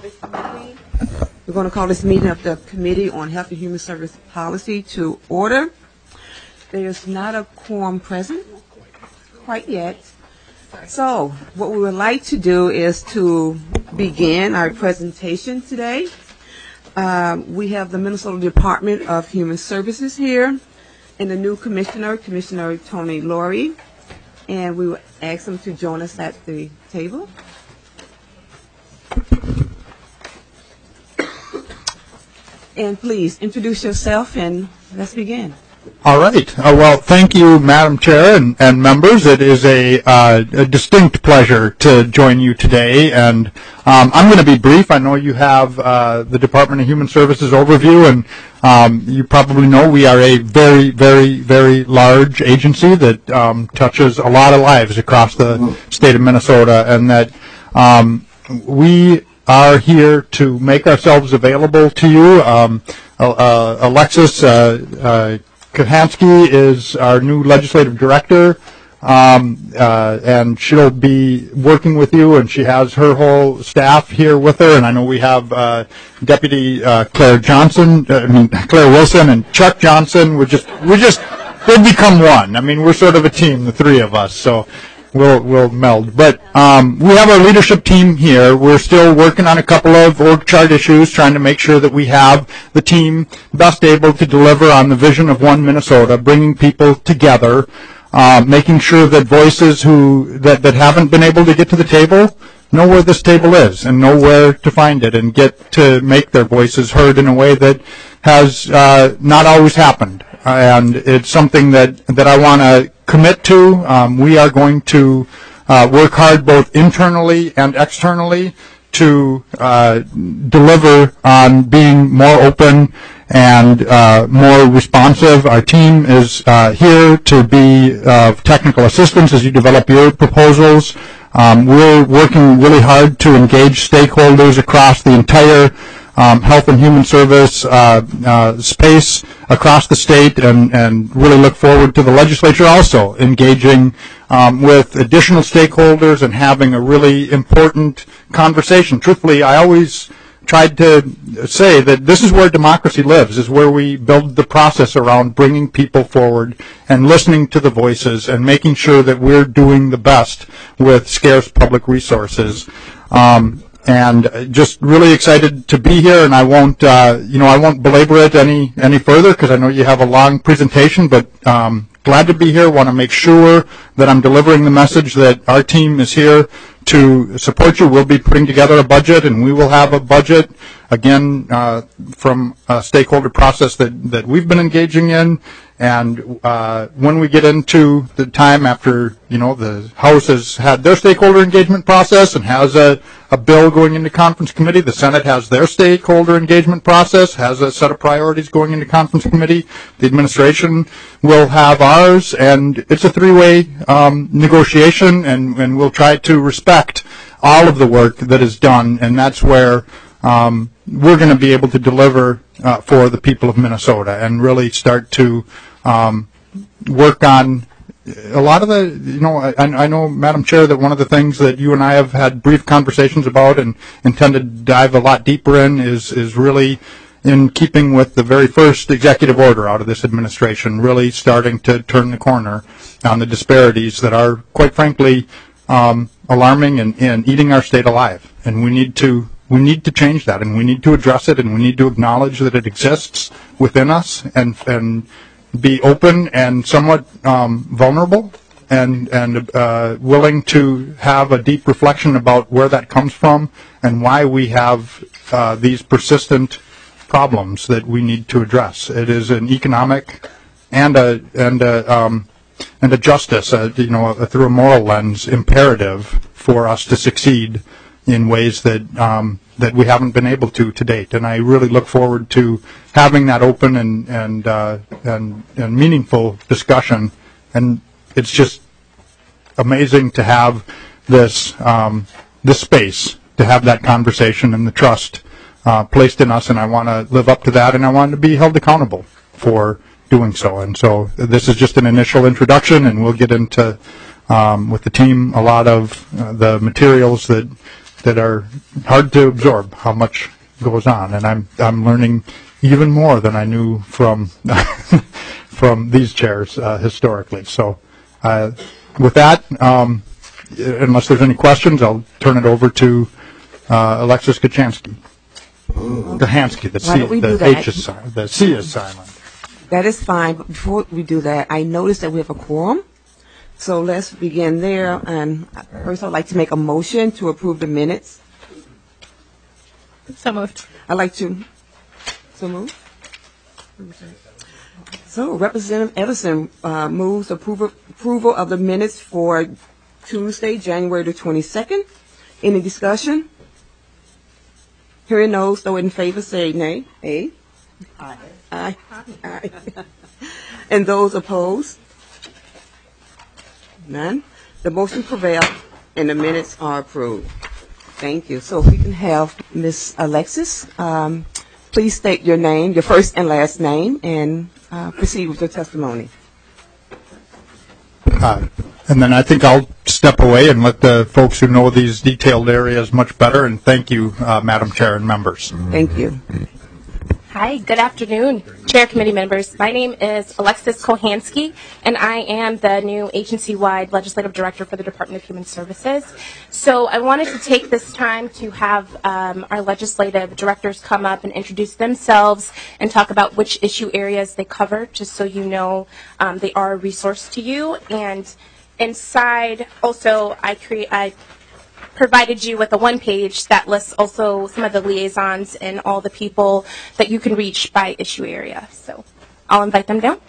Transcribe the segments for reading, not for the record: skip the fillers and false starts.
We're going to call this meeting of the Committee on Health and Human Service Policy to order. There is not a quorum present quite yet. So what we would like to do is to begin our presentation today. We have the Minnesota Department of Human Services here and the new commissioner, Commissioner Tony Laurie, and we will ask them to join us at the table. And please introduce yourself and let's begin. All right. Well, thank you, Madam Chair and members. It is a distinct pleasure to join you today. And I'm going to be brief. I know you have the Department of Human Services overview, and you probably know we are a very, very, very large agency that touches a lot of lives across the state of Minnesota, and that we are here to make ourselves available to you. Alexis Kahansky is our new legislative director, and she'll be working with you, and she has her whole staff here with her. And I know we have Deputy Claire Wilson and Chuck Johnson. They've become one. I mean, we're sort of a team, the three of us. So we'll meld. But we have our leadership team here. We're still working on a couple of org chart issues, trying to make sure that we have the team best able to deliver on the vision of One Minnesota, bringing people together, making sure that voices that haven't been able to get to the table know where this table is and know where to find it, and get to make their voices heard in a way that has not always happened. And it's something that I want to commit to. We are going to work hard both internally and externally to deliver on being more open and more responsive. Our team is here to be technical assistance as you develop your proposals. We're working really hard to engage stakeholders across the entire health and human service space across the state, and really look forward to the legislature also engaging with additional stakeholders and having a really important conversation. Truthfully, I always tried to say that this is where democracy lives, is where we build the process around bringing people forward and listening to the voices and making sure that we're doing the best with scarce public resources. And just really excited to be here, and I won't belabor it any further because I know you have a long presentation, but glad to be here. Want to make sure that I'm delivering the message that our team is here to support you. We'll be putting together a budget, and we will have a budget, again, from a stakeholder process that we've been engaging in. And when we get into the time after, the House has had their stakeholder engagement process and has a bill going into conference committee, the Senate has their stakeholder engagement process, has a set of priorities going into conference committee, the administration will have ours, and it's a three-way negotiation, and we'll try to respect all of the work that is done, and that's where we're going to be able to deliver for the people of Minnesota and really start to work on a lot of the, I know, Madam Chair, that one of the things that you and I have had brief conversations about and intend to dive a lot deeper in is really in keeping with the very first executive order out of this administration, really starting to turn the corner on the disparities that are, quite frankly, alarming and eating our state alive. And we need to change that, and we need to address it, and we need to acknowledge that it exists within us, and be open and somewhat vulnerable and willing to have a deep reflection about where that comes from and why we have these persistent problems that we need to address. It is an economic and a justice, through a moral lens, imperative for us to succeed in ways that we haven't been able to date. And I really look forward to having that open and meaningful discussion. And it's just amazing to have this space to have that conversation and the trust placed in us. And I want to live up to that, and I want to be held accountable for doing so. And so this is just an initial introduction, and we'll get into with the team a lot of the materials that that are hard to absorb how much goes on, and I'm learning even more than I knew from from these chairs historically. So with that, unless there's any questions, I'll turn it over to Alexis Kachansky. Kahansky, the H is silent, the C is silent. That is fine, but before we do that, I noticed that we have a quorum. So let's begin there. And first, I'd like to make a motion to approve the minutes. So moved. I'd like to. So move. So Representative Edison moves approval of the minutes for Tuesday, January the 22nd. Any discussion? Hearing those, those in favor say nay. Aye. Aye. Aye. Aye. And those opposed? None. The motion prevailed and the minutes are approved. Thank you. So if we can have Ms. Alexis, please state your name, your first and last name, and proceed with your testimony. And then I think I'll step away and let the folks who know these detailed areas much better, and thank you, Madam Chair and members. Thank you. Hi, good afternoon, Chair, committee members. My name is Alexis Kohansky, and I am the new agency-wide legislative director for the Department of Human Services. So I wanted to take this time to have our legislative directors come up and introduce themselves and talk about which issue areas they cover, just so you know they are a resource to you. And inside, also, I provided you with a one-page that lists also some of the liaisons and all the people that you can reach by issue area. So I'll invite them down.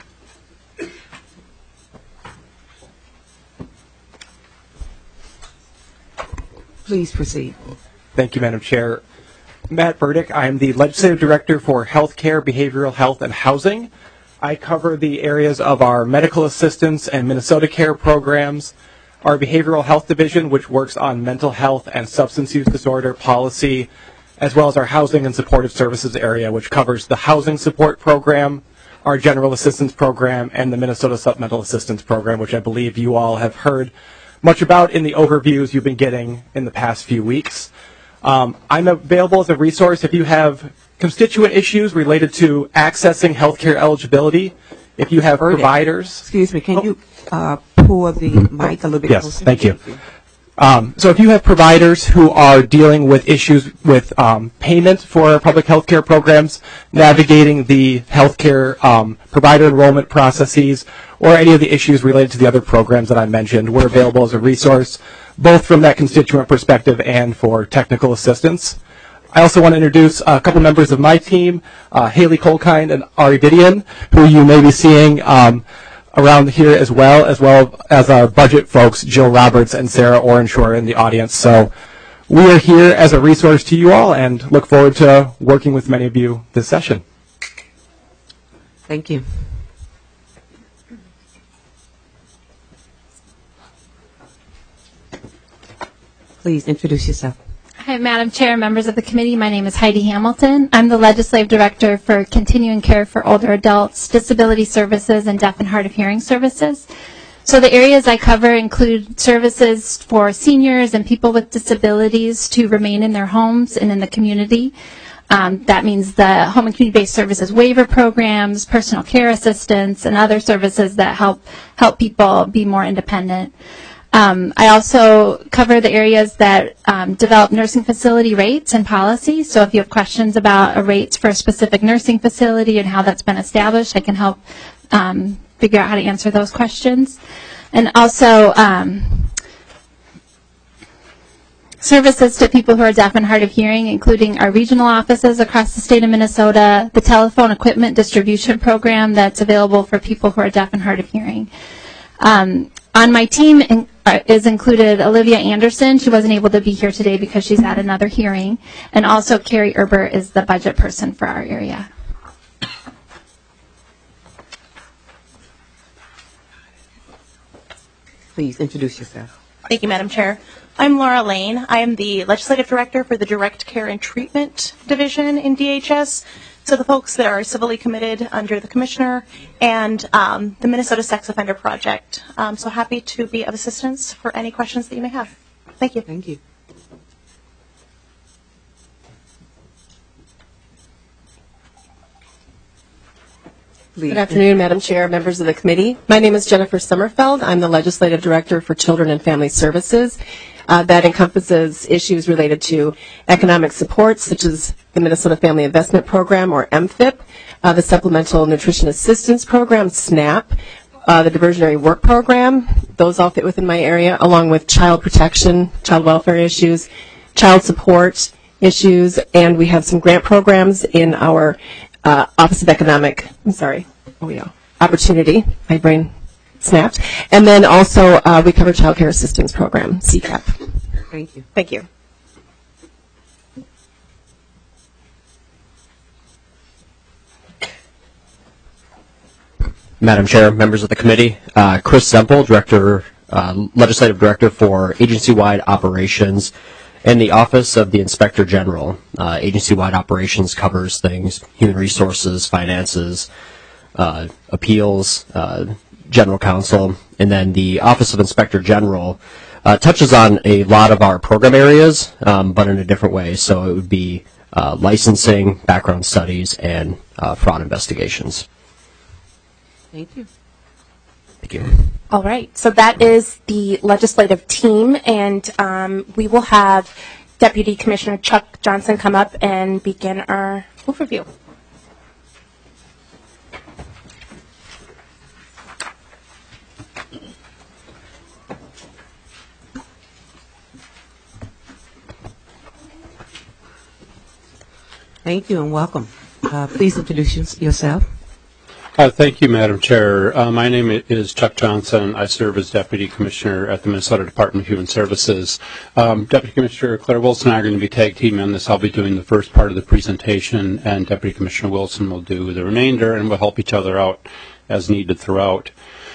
Please proceed. Thank you, Madam Chair. Matt Burdick. I am the Legislative Director for Healthcare, Behavioral Health, and Housing. I cover the areas of our medical assistance and Minnesota Care programs, our Behavioral Health Division, which works on mental health and substance use disorder policy, as well as our Housing and Supportive Services area, which covers the Housing Support Program, our General Assistance Program, and the Minnesota Supplemental Assistance Program, which I believe you all have heard much about in the overviews you've been getting in the past few weeks. I'm available as a resource if you have constituent issues related to accessing healthcare eligibility. If you have providers. Excuse me, can you pull the mic a little bit closer? Yes, thank you. So if you have providers who are dealing with issues with payment for public health care programs, navigating the healthcare provider enrollment processes, or any of the issues related to the other programs that I mentioned, we're available as a resource, both from that constituent perspective and for technical assistance. I also want to introduce a couple members of my team, Haley Colkind and Ari Didion, who you may be seeing around here as well as our budget folks, Jill Roberts and Sarah Orange, who are in the audience. So we are here as a resource to you all and look forward to working with many of you this session. Thank you. Please introduce yourself. Hi, Madam Chair, members of the committee. My name is Heidi Hamilton. I'm the Legislative Director for Continuing Care for Older Adults, Disability Services, and Deaf and Hard of Hearing Services. So the areas I cover include services for seniors and people with disabilities to remain in their homes and in the community. That means the home and community-based services waiver programs, personal care assistance, and other services that help people be more independent. I also cover the areas that develop nursing facility rates and policies. So if you have questions about rates for a specific nursing facility and how that's been established, I can help figure out how to answer those questions. And also services to people who are deaf and hard of hearing, including our regional offices across the state of Minnesota, the telephone equipment distribution program that's available for people who are deaf and hard of hearing. On my team is included Olivia Anderson. She wasn't able to be here today because she's at another hearing. And also Carrie Erber is the budget person for our area. Please introduce yourself. Thank you, Madam Chair. I'm Laura Lane. I am the Legislative Director for the Direct Care and Treatment Division in DHS. So the folks that are civilly committed under the Commissioner and the Minnesota Sex Offender Project. So happy to be of assistance for any questions that you may have. Thank you. Thank you. please. Good afternoon, Madam Chair, members of the committee. My name is Jennifer Sommerfeld. I'm the Legislative Director for Children and Family Services. That encompasses issues related to economic support, such as the Minnesota Family Investment Program, or MFIP, the Supplemental Nutrition Assistance Program, SNAP, the Diversionary Work Program. Those all fit within my area, along with child protection, child welfare issues, child support issues, and we have some grant programs in our Office of Opportunity. My brain snapped. And then also we cover Child Care Assistance Program, CCAP. Thank you. Thank you. Madam Chair, members of the committee, Chris Semple, Legislative Director for Agency-Wide Operations and the Office of the Inspector General. Agency-wide operations covers things, human resources, finances, appeals, general counsel, and then the Office of Inspector General touches on a lot of our program areas, but in a different way. So it would be licensing, background studies, and fraud investigations. Thank you. Thank you. All right, so that is the legislative team, and we will have Deputy Commissioner Chuck Johnson come up and begin our overview. Thank you and welcome. Please introduce yourself. Thank you, Madam Chair. My name is Chuck Johnson. I serve as Deputy Commissioner at the Minnesota Department of Human Services. Deputy Commissioner Claire Wilson and I are going to be tag teaming on this. I'll be doing the first part of the presentation, and Deputy Commissioner Wilson will do the remainder, and we'll help each other out as needed throughout.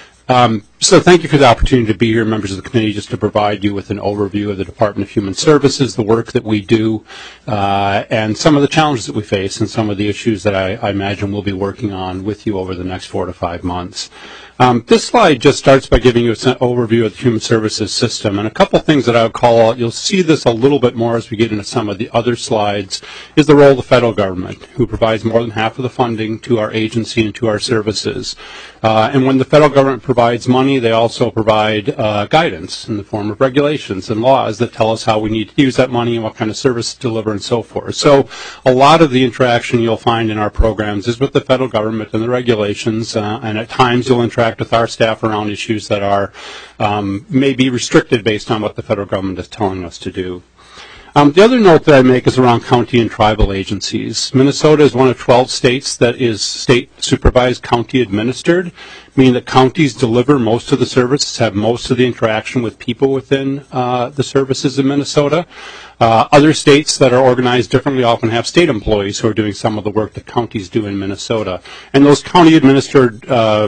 So thank you for the opportunity to be here, members of the committee, just to provide you with an overview of the Department of Human Services, the work that we do, and some of the challenges that we face and some of the issues that I imagine we'll be working on with you over the next 4 to 5 months. This slide just starts by giving you an overview of the human services system, and a couple things that I would call out. You'll see this a little bit more as we get into some of the other slides, is the role of the federal government, who provides more than half of the funding to our agency and to our services. And when the federal government provides money, they also provide guidance in the form of regulations and laws that tell us how we need to use that money and what kind of service to deliver and so forth. So a lot of the interaction you'll find in our programs is with the federal government and the regulations, and at times you'll interact with our staff around issues that are maybe restricted based on what the federal government is telling us to do. The other note that I make is around county and tribal agencies. Minnesota is one of 12 states that is state-supervised, county-administered, meaning that counties deliver most of the services, have most of the interaction with people within the services in Minnesota. Other states that are organized differently often have state employees who are doing some of the work that counties do in Minnesota. And those county-administered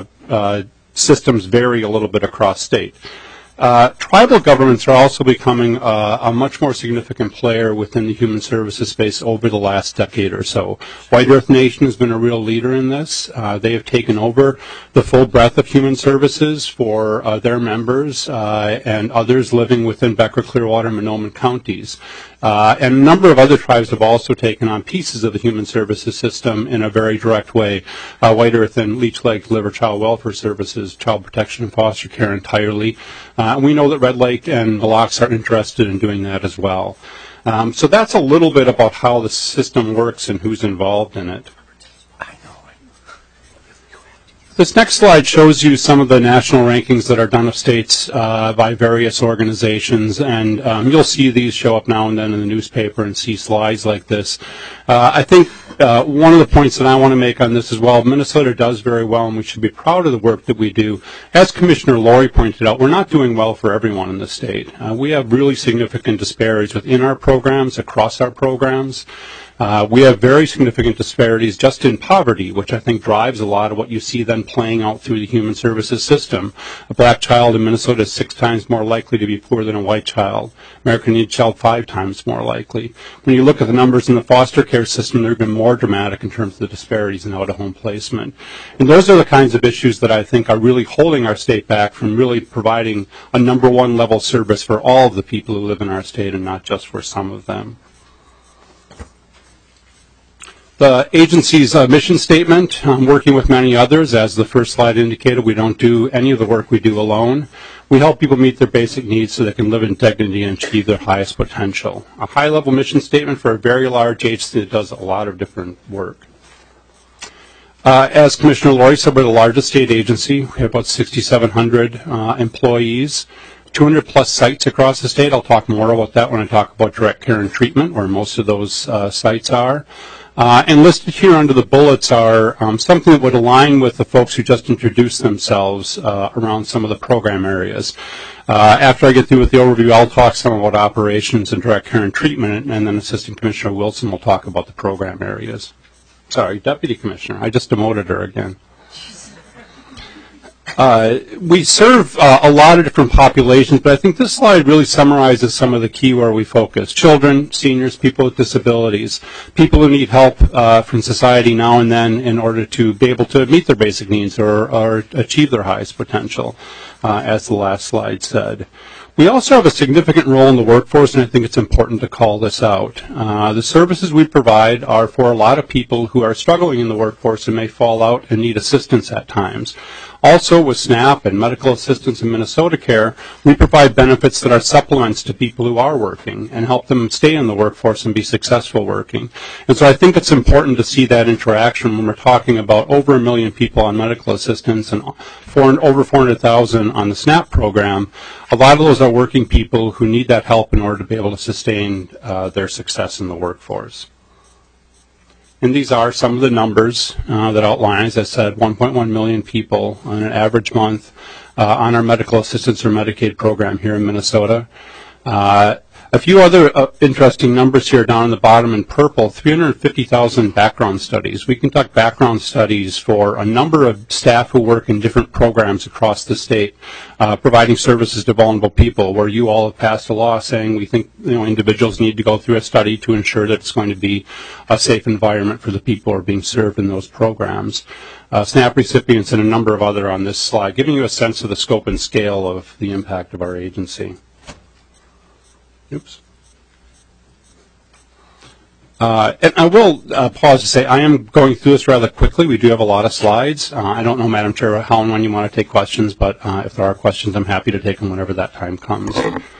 systems vary a little bit across state. Tribal governments are also becoming a much more significant player within the human services space over the last decade or so. White Earth Nation has been a real leader in this. They have taken over the full breadth of human services for their members and others living within Becker, Clearwater, and Monoman counties. And a number of other tribes have also taken on pieces of the human services system in a very direct way. White Earth and Leech Lake deliver child welfare services, child protection and foster care entirely. And we know that Red Lake and Mille Lacs are interested in doing that as well. So that's a little bit about how the system works and who's involved in it. This next slide shows you some of the national rankings that are done of states by various organizations, and you'll see these show up now and then in the newspaper and see slides like this. I think one of the points that I want to make on this as well, Minnesota does very well, and we should be proud of the work that we do. As Commissioner Laurie pointed out, we're not doing well for everyone in the state. We have really significant disparities within our programs, across our programs. We have very significant disparities just in poverty, which I think drives a lot of what you see then playing out through the human services system. A black child in Minnesota is 6 times more likely to be poor than a white child. American Indian child 5 times more likely. When you look at the numbers in the foster care system, they're even more dramatic in terms of the disparities in out-of-home placement. And those are the kinds of issues that I think are really holding our state back from really providing a #1 level service for all of the people who live in our state and not just for some of them. The agency's mission statement, working with many others, as the first slide indicated, we don't do any of the work we do alone. We help people meet their basic needs so they can live in dignity and achieve their highest potential. A high-level mission statement for a very large agency that does a lot of different work. As Commissioner Laurie said, we're the largest state agency. We have about 6,700 employees, 200 plus sites across the state. I'll talk more about that when I talk about direct care and treatment, where most of those sites are. And listed here under the bullets are something that would align with the folks who just introduced themselves around some of the program areas. After I get through with the overview, I'll talk some about operations and direct care and treatment, and then Assistant Commissioner Wilson will talk about the program areas. Sorry, Deputy Commissioner, I just demoted her again. We serve a lot of different populations, but I think this slide really summarizes some of the key where we focus. Children, seniors, people with disabilities, people who need help from society now and then in order to be able to meet their basic needs or achieve their highest potential, as the last slide said. We also have a significant role in the workforce, and I think it's important to call this out. The services we provide are for a lot of people who are struggling in the workforce and may fall out and need assistance at times. Also, with SNAP and medical assistance and Minnesota Care, we provide benefits that are supplements to people who are working and help them stay in the workforce and be successful working. And so I think it's important to see that interaction when we're talking about over 1 million people on medical assistance and over 400,000 on the SNAP program. A lot of those are working people who need that help in order to be able to sustain their success in the workforce. And these are some of the numbers that outline, as I said, 1.1 million people on an average month on our medical assistance or Medicaid program here in Minnesota. A few other interesting numbers here down in the bottom in purple, 350,000 background studies. We conduct background studies for a number of staff who work in different programs across the state, providing services to vulnerable people, where you all have passed a law saying we think individuals need to go through a study to ensure that it's going to be a safe environment for the people who are being served in those programs. SNAP recipients and a number of other on this slide, giving you a sense of the scope and scale of the impact of our agency. Oops. And I will pause to say I am going through this rather quickly. We do have a lot of slides. I don't know, Madam Chair, how and when you want to take questions, but if there are questions, I'm happy to take them whenever that time comes.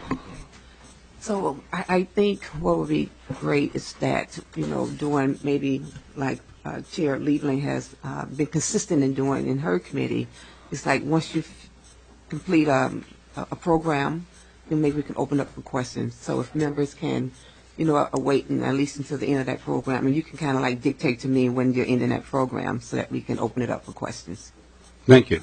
So I think what would be great is that, doing maybe like Chair Lieberling has been consistent in doing in her committee, it's like once you complete a program, then maybe we can open up for questions. So if members can, wait at least until the end of that program, and you can kind of like dictate to me when you're ending that program so that we can open it up for questions. Thank you.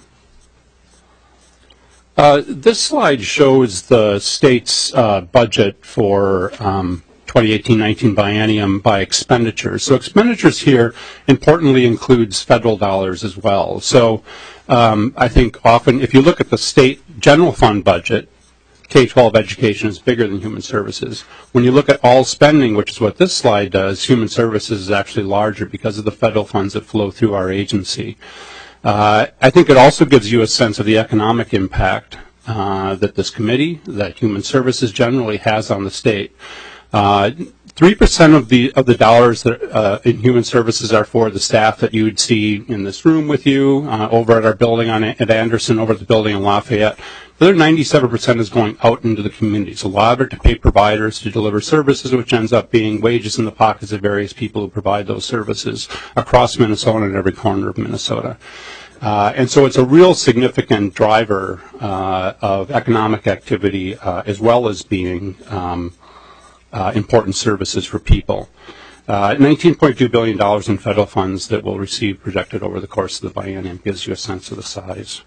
This slide shows the state's budget for 2018-19 biennium by expenditures. So expenditures here importantly includes federal dollars as well. So I think often if you look at the state general fund budget, K-12 education is bigger than human services. When you look at all spending, which is what this slide does, human services is actually larger because of the federal funds that flow through our agency. I think it also gives you a sense of the economic impact that this committee, that human services generally has on the state. 3% of the dollars that in human services are for the staff that you would see in this room with you, over at our building at Anderson, over at the building in Lafayette. The other 97% is going out into the communities. A lot of it to pay providers to deliver services, which ends up being wages in the pockets of various people who provide those services across Minnesota and every corner of Minnesota. And so it's a real significant driver of economic activity as well as being important services for people. $19.2 billion in federal funds that we'll receive projected over the course of the biennium gives you a sense of the size.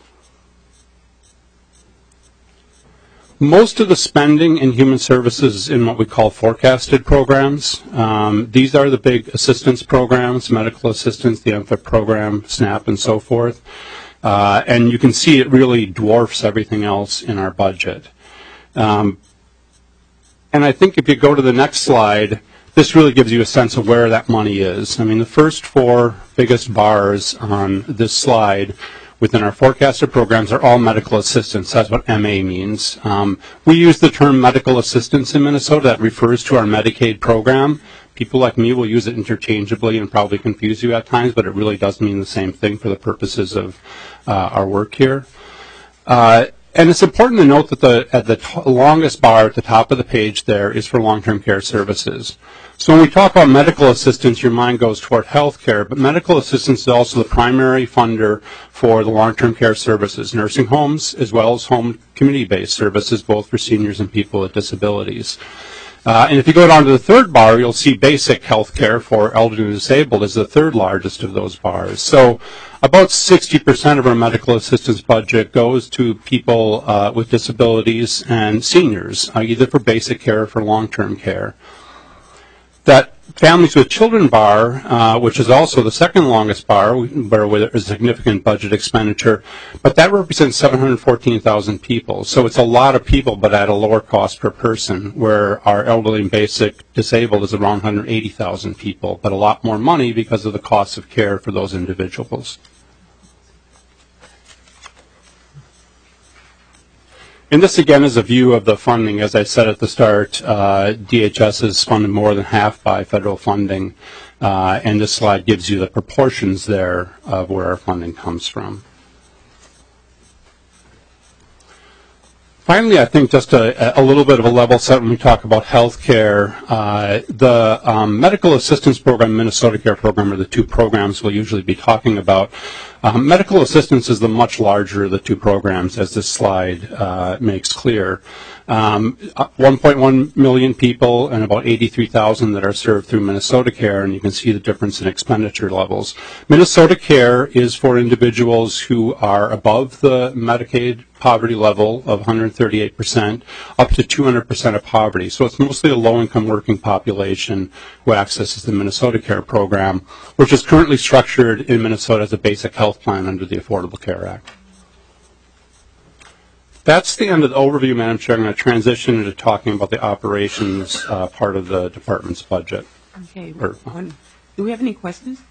Most of the spending in human services is in what we call forecasted programs. These are the big assistance programs, medical assistance, the MFIP program, SNAP, and so forth. And you can see it really dwarfs everything else in our budget. And I think if you go to the next slide, this really gives you a sense of where that money is. I mean, the first four biggest bars on this slide within our forecasted programs are all medical assistance. That's what MA means. We use the term medical assistance in Minnesota. That refers to our Medicaid program. People like me will use it interchangeably and probably confuse you at times, but it really does mean the same thing for the purposes of our work here. And it's important to note that the longest bar at the top of the page there is for long-term care services. So when we talk about medical assistance, your mind goes toward health care, but medical assistance is also the primary funder for the long-term care services, nursing homes, as well as home community-based services, both for seniors and people with disabilities. And if you go down to the third bar, you'll see basic health care for elderly and disabled is the third largest of those bars. So about 60% of our medical assistance budget goes to people with disabilities and seniors, either for basic care or for long-term care. That families with children bar, which is also the second longest bar, where there is significant budget expenditure, but that represents 714,000 people. So it's a lot of people, but at a lower cost per person, where our elderly and basic disabled is around 180,000 people, but a lot more money because of the cost of care for those individuals. And this, again, is a view of the funding. As I said at the start, DHS is funded more than half by federal funding, and this slide gives you the proportions there of where our funding comes from. Finally, I think just a little bit of a level set when we talk about health care. The Medical Assistance Program and Minnesota Care Program are the two programs we'll usually be talking about. Medical assistance is the much larger of the two programs, as this slide makes clear. 1.1 million people and about 83,000 that are served through Minnesota Care, and you can see the difference in expenditure levels. Minnesota Care is for individuals who are above the Medicaid poverty level of 138%, up to 200% of poverty. So it's mostly a low-income working population who accesses the Minnesota Care program, which is currently structured in Minnesota as a basic health plan under the Affordable Care Act. That's the end of the overview, Madam Chair. I'm going to transition into talking about the operations part of the department's budget. Okay. Do we have any questions?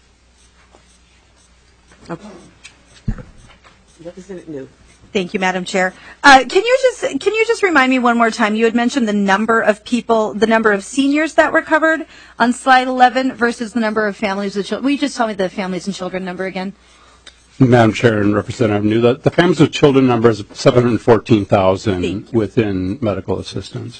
Okay. Representative New. Thank you, Madam Chair. Can you just remind me one more time? You had mentioned the number of people, the number of seniors that were covered on slide 11 versus the number of families with children. Will you just tell me the families and children number again? Madam Chair and Representative New, the families with children number is 714,000 within medical assistance.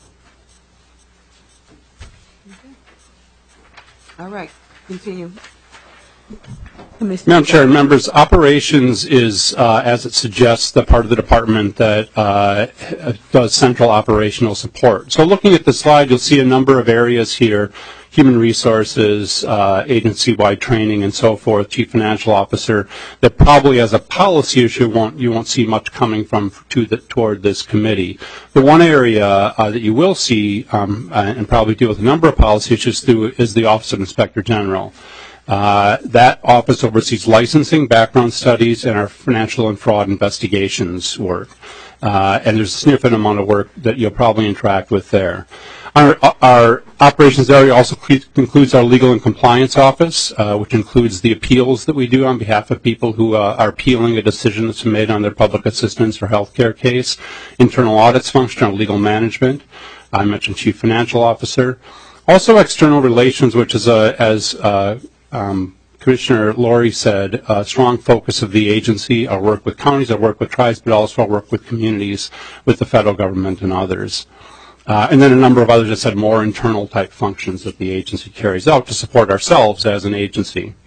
All right, continue. Madam Chair and members, operations is, as it suggests, the part of the department that does central operational support. So looking at the slide, you'll see a number of areas here: human resources, agency-wide training, and so forth, chief financial officer, that probably as a policy issue you won't see much coming from toward this committee. The one area that you will see and probably deal with a number of policy issues through is the Office of Inspector General. That office oversees licensing, background studies, and our financial and fraud investigations work. And there's a significant amount of work that you'll probably interact with there. Our operations area also includes our legal and compliance office, which includes the appeals that we do on behalf of people who are appealing a decision that's been made on their public assistance or health care case. Internal audits function, our legal management. I mentioned chief financial officer. Also external relations, which is as Commissioner Lori said, a strong focus of the agency. Our work with counties, our work with tribes, but also our work with communities, with the federal government and others. And then a number of others that said more internal type functions that the agency carries out to support ourselves as an agency.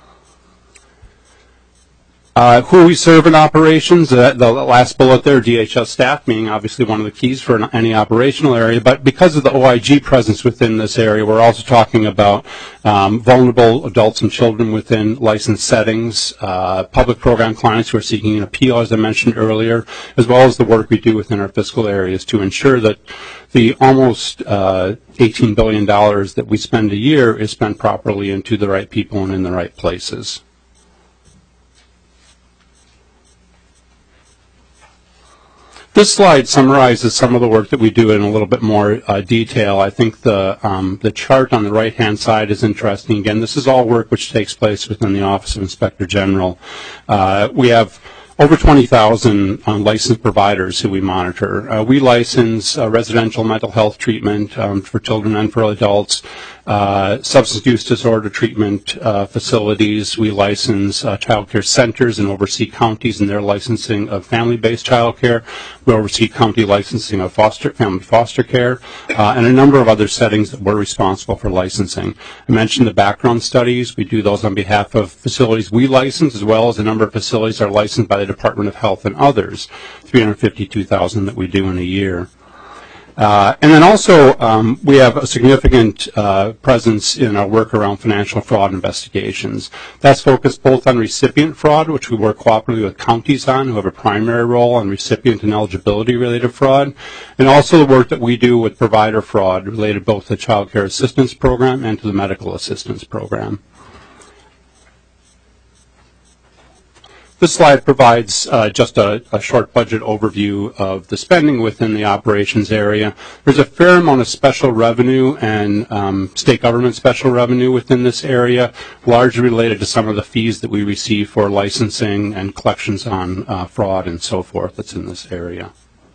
Who we serve in operations, the last bullet there, DHS staff being obviously one of the keys for any operational area, but because of the OIG presence within this area, we're also talking about vulnerable adults and children within licensed settings, public program clients who are seeking an appeal, as I mentioned earlier, as well as the work we do within our fiscal areas to ensure that the almost $18 billion that we spend a year is spent properly into the right people and in the right places. This slide summarizes some of the work that we do in a little bit more detail. I think the chart on the right-hand side is interesting. Again, this is all work which takes place within the Office of Inspector General. We have over 20,000 licensed providers who we monitor. We license residential mental health treatment for children and for adults, substance use disorder treatment facilities. We license child care centers and oversee counties in their licensing of family-based child care. We oversee county licensing of family foster care, and a number of other settings that we're responsible for licensing. I mentioned the background studies. We do those on behalf of facilities we license, as well as a number of facilities are licensed by the Department of Health and others, 352,000 that we do in a year. And then also, we have a significant presence in our work around financial fraud investigations. That's focused both on recipient fraud, which we work cooperatively with counties on, who have a primary role on recipient and eligibility-related fraud, and also the work that we do with provider fraud related both to the Child Care Assistance Program and to the Medical Assistance Program. This slide provides just a short budget overview of the spending within the operations area. There's a fair amount of special revenue and state government special revenue within this area, largely related to some of the fees that we receive for licensing and collections on fraud and so forth that's in this area.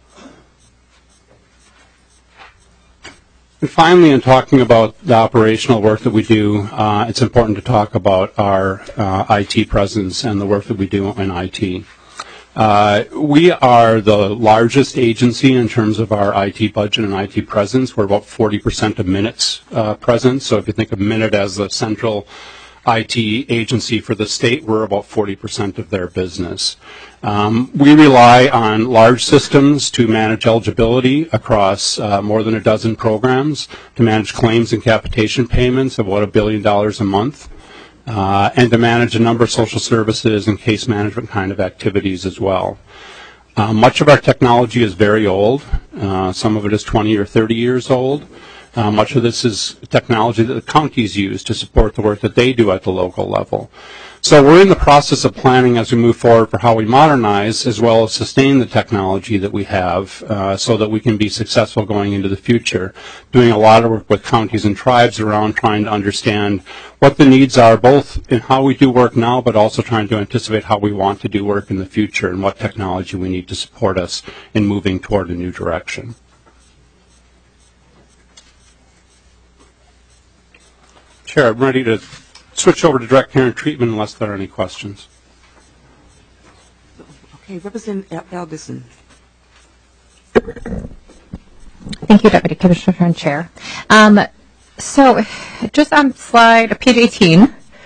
And finally, in talking about the operational work that we do, it's important to talk about our IT presence and the work that we do in IT. We are the largest agency in terms of our IT budget and IT presence. We're about 40% of Minute's presence. So if you think of Minute as the central IT agency for the state, we're about 40% of their business. We rely on large systems to manage eligibility across more than a dozen programs, to manage claims and capitation payments of about $1 billion a month, and to manage a number of social services and case management kind of activities as well. Much of our technology is very old. Some of it is 20 or 30 years old. Much of this is technology that the counties use to support the work that they do at the local level. So we're in the process of planning as we move forward for how we modernize as well as sustain the technology that we have so that we can be successful going into the future. Doing a lot of work with counties and tribes around trying to understand what the needs are, both in how we do work now, but also trying to anticipate how we want to do work in the future and what technology we need to support us in moving toward a new direction. Chair, I'm ready to switch over to direct care and treatment unless there are any questions. Okay, Representative Alderson. Thank you, Deputy Commissioner and Chair. So just on page 18,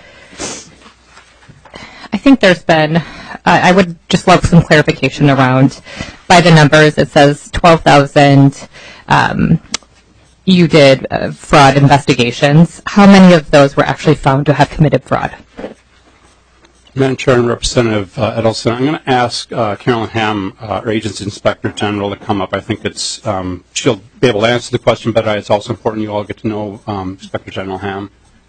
I think there's been, I would just love some clarification around, by the numbers, it says 12,000 you did fraud investigations. How many of those were actually found to have committed fraud? Madam Chair and Representative Edelson, I'm going to ask Carolyn Hamm, our Agency Inspector General, to come up. I think it's she'll be able to answer the question, but it's also important you all get to know Inspector General Hamm.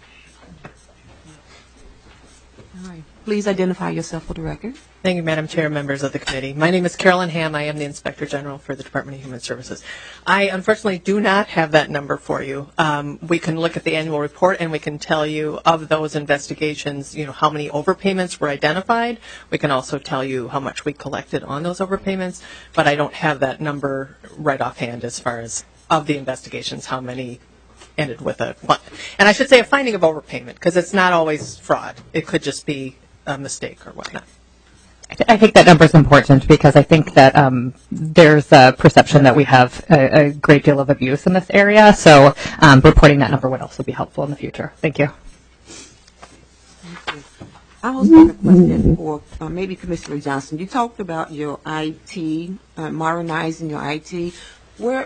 All right. Please identify yourself for the record. Thank you, Madam Chair, members of the committee. My name is Carolyn Hamm. I am the Inspector General for the Department of Human Services. I unfortunately do not have that number for you. We can look at the annual report and we can tell you of those investigations, how many overpayments were identified. We can also tell you how much we collected on those overpayments, but I don't have that number right offhand as far as of the investigations, how many ended with a finding of overpayment, because it's not always fraud. It could just be a mistake or whatnot. I think that number is important because I think that there's a perception that we have a great deal of abuse in this area. So reporting that number would also be helpful in the future. Thank you. Thank you. I also have a question for maybe Commissioner Johnson. You talked about your IT, modernizing your IT. Where,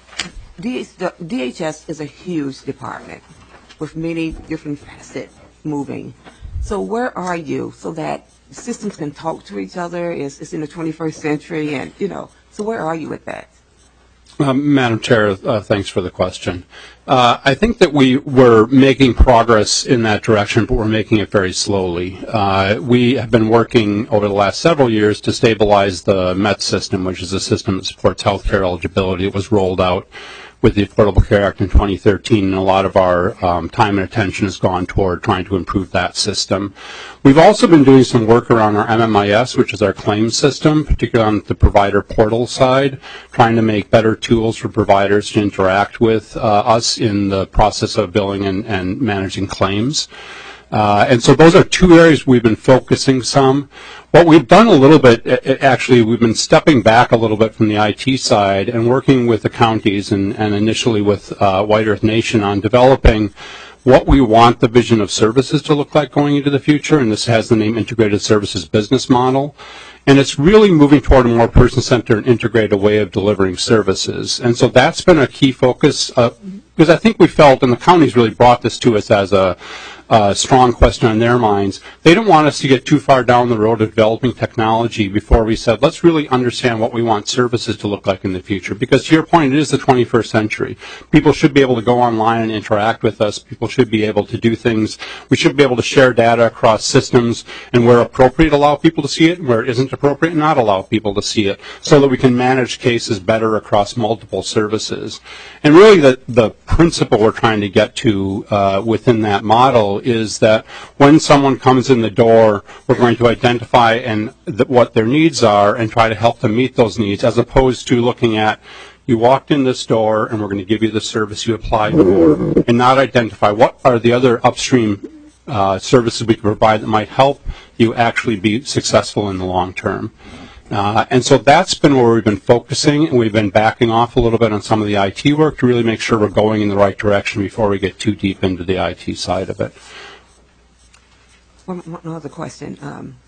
DHS is a huge department with many different facets moving. So where are you so that systems can talk to each other? It's in the 21st century, and so where are you with that? Madam Chair, thanks for the question. I think that we were making progress in that direction, but we're making it very slowly. We have been working over the last several years to stabilize the MET system, which is a system that supports healthcare eligibility. It was rolled out with the Affordable Care Act in 2013, and a lot of our time and attention has gone toward trying to improve that system. We've also been doing some work around our MMIS, which is our claims system, particularly on the provider portal side, trying to make better tools for providers to interact with us in the process of billing and managing claims. And so those are two areas we've been focusing some. What we've done a little bit, actually, we've been stepping back a little bit from the IT side and working with the counties and initially with White Earth Nation on developing what we want the vision of services to look like going into the future, and this has the name Integrated Services Business Model. And it's really moving toward a more person-centered and integrated way of delivering services. And so that's been a key focus, because I think we felt, and the counties really brought this to us as a strong question on their minds. They didn't want us to get too far down the road of developing technology before we said, let's really understand what we want services to look like in the future. Because to your point, it is the 21st century. People should be able to go online and interact with us. People should be able to do things. We should be able to share data across systems, and where appropriate, allow people to see it, and where it isn't appropriate, not allow people to see it, so that we can manage cases better across multiple services. And really the principle we're trying to get to within that model is that when someone comes in the door, we're going to identify what their needs are and try to help them meet those needs, as opposed to looking at, you walked in this door and we're going to give you the service you applied for, and not identify what are the other upstream services we can provide that might help you actually be successful in the long term. And so that's been where we've been focusing, and we've been backing off a little bit on some of the IT work to really make sure we're going in the right direction before we get too deep into the IT side of it. One other question.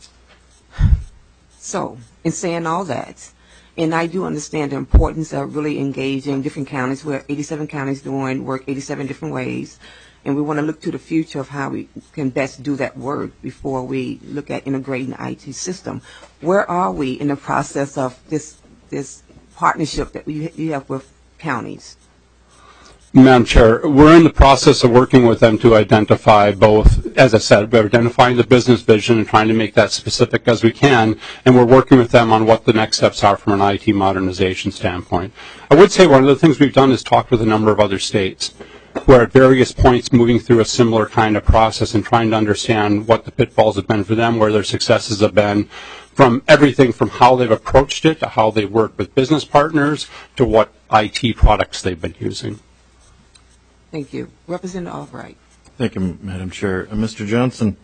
So, in saying all that, and I do understand the importance of really engaging different counties. We're 87 counties doing work 87 different ways, and we want to look to the future of how we can best do that work before we look at integrating the IT system. Where are we in the process of this partnership that you have with counties? Madam Chair, we're in the process of working with them to identify both, as I said, we're identifying the business vision and trying to make that specific as we can, and we're working with them on what the next steps are from an IT modernization standpoint. I would say one of the things we've done is talk with a number of other states who are at various points moving through a similar kind of process and trying to understand what the pitfalls have been for them, where their successes have been, from everything from how they've approached it to how they work with business partners to what IT products they've been using. Thank you. Representative Albright. Thank you, Madam Chair. Mr. Johnson,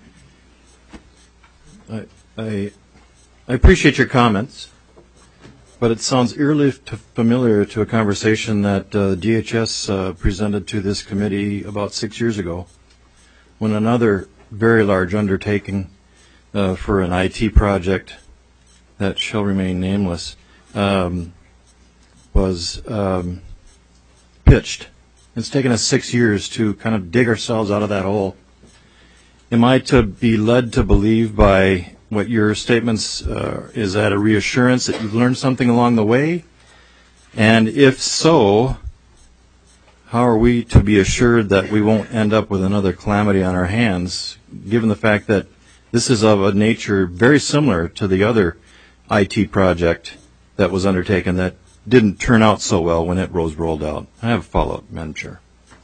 I appreciate your comments, but it sounds eerily familiar to a conversation that DHS presented to this committee about 6 years ago, when another very large undertaking for an IT project that shall remain nameless was pitched. It's taken us 6 years to kind of dig ourselves out of that hole. Am I to be led to believe by what your statements, is that a reassurance that you've learned something along the way? And if so, how are we to be assured that we won't end up with another calamity on our hands, given the fact that this is of a nature very similar to the other IT project that was undertaken that didn't turn out so well when it was rolled out? I have a follow-up, Madam Chair.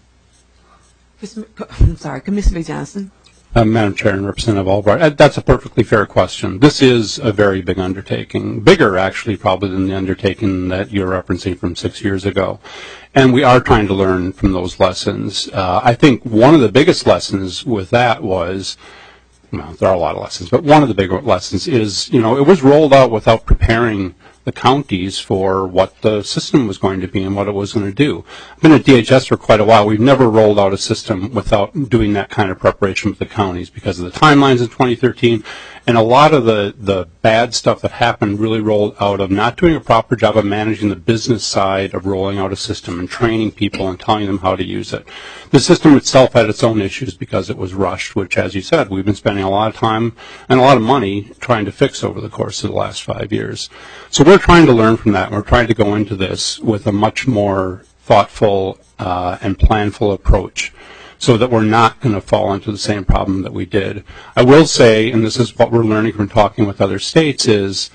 I'm sorry, Commissioner Johnson. Madam Chair and Representative Albright, that's a perfectly fair question. This is a very big undertaking, bigger actually probably than the undertaking that you're referencing from 6 years ago. And we are trying to learn from those lessons. I think one of the biggest lessons with that was, well, there are a lot of lessons, but one of the big lessons is, it was rolled out without preparing the counties for what the system was going to be and what it was going to do. I've been at DHS for quite a while. We've never rolled out a system without doing that kind of preparation with the counties because of the timelines in 2013, and a lot of the bad stuff that happened really rolled out of not doing a proper job of managing the business side of rolling out a system and training people and telling them how to use it. The system itself had its own issues because it was rushed, which, as you said, we've been spending a lot of time and a lot of money trying to fix over the course of the last 5 years. So we're trying to learn from that, and we're trying to go into this with a much more thoughtful and planful approach so that we're not going to fall into the same problem that we did. I will say, and this is what we're learning from talking with other states, is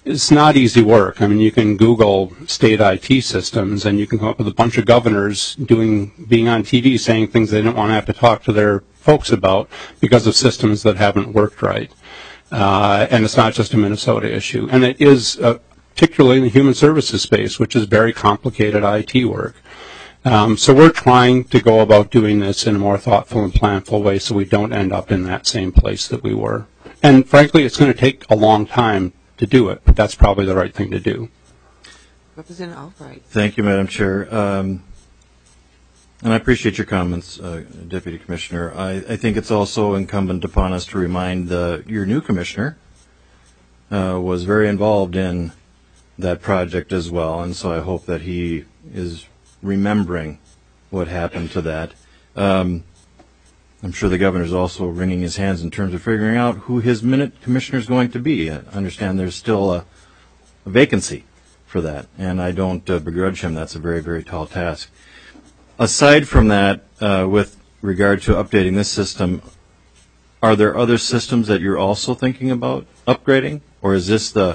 it's not easy work. I mean, you can Google state IT systems, and you can come up with a bunch of governors being on TV saying things they didn't want to have to talk to their folks about because of systems that haven't worked right. And it's not just a Minnesota issue. And it is, particularly in the human services space, which is very complicated IT work. So we're trying to go about doing this in a more thoughtful and planful way so we don't end up in that same place that we were. And frankly, it's going to take a long time to do it, but that's probably the right thing to do. Representative Albright. Thank you, Madam Chair. And I appreciate your comments, Deputy Commissioner. I think it's also incumbent upon us to remind your new commissioner was very involved in that project as well, and so I hope that he is remembering what happened to that. I'm sure the governor's also wringing his hands in terms of figuring out who his minute commissioner is going to be. I understand there's still a vacancy for that, and I don't begrudge him. That's a very, very tall task. Aside from that, with regard to updating this system, are there other systems that you're also thinking about upgrading, or is this the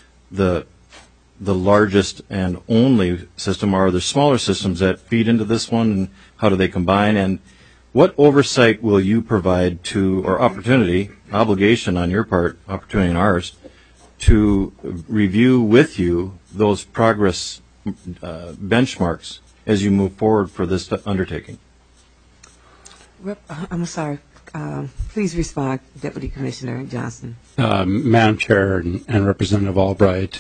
largest and only system, or are there smaller systems that feed into this one, and how do they combine? And what oversight will you provide to, or opportunity, obligation on your part, opportunity on ours, to review with you those progress benchmarks as you move forward for this undertaking? I'm sorry. Please respond, Deputy Commissioner Johnson. Madam Chair and Representative Albright.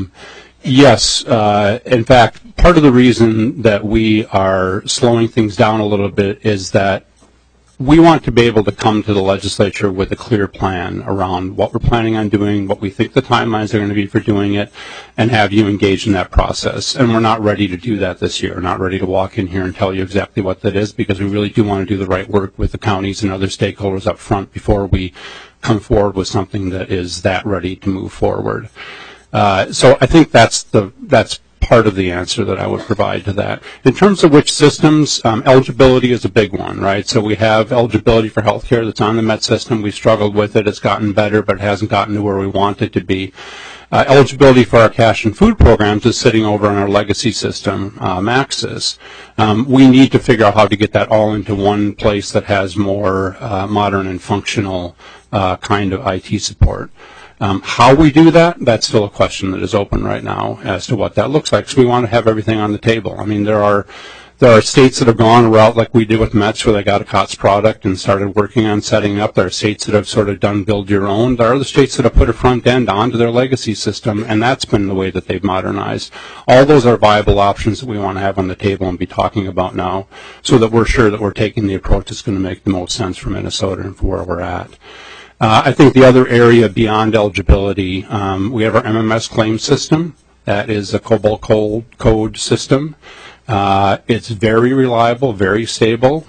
Yes, in fact, part of the reason that we are slowing things down a little bit is that we want to be able to come to the legislature with a clear plan around what we're planning on doing, what we think the timelines are going to be for doing it, and have you engage in that process. And we're not ready to do that this year. We're not ready to walk in here and tell you exactly what that is, because we really do want to do the right work with the counties and other stakeholders up front before we come forward with something that is that ready to move forward. So I think that's part of the answer that I would provide to that. In terms of which systems, eligibility is a big one, right? So we have eligibility for health care that's on the Met system. We've struggled with it. It's gotten better, but it hasn't gotten to where we want it to be. Eligibility for our cash and food programs is sitting over on our legacy system, Maxis. We need to figure out how to get that all into one place that has more modern and functional kind of IT support. How we do that, that's still a question that is open right now as to what that looks like. So we want to have everything on the table. I mean, there are states that have gone a route like we did with Mets, where they got a COTS product and started working on setting up. There are states that have sort of done build your own. There are other states that have put a front end onto their legacy system, and that's been the way that they've modernized. All those are viable options that we want to have on the table and be talking about now, so that we're sure that we're taking the approach that's going to make the most sense for Minnesota and for where we're at. I think the other area beyond eligibility, we have our MMS claim system. That is a COBOL code system. It's very reliable, very stable,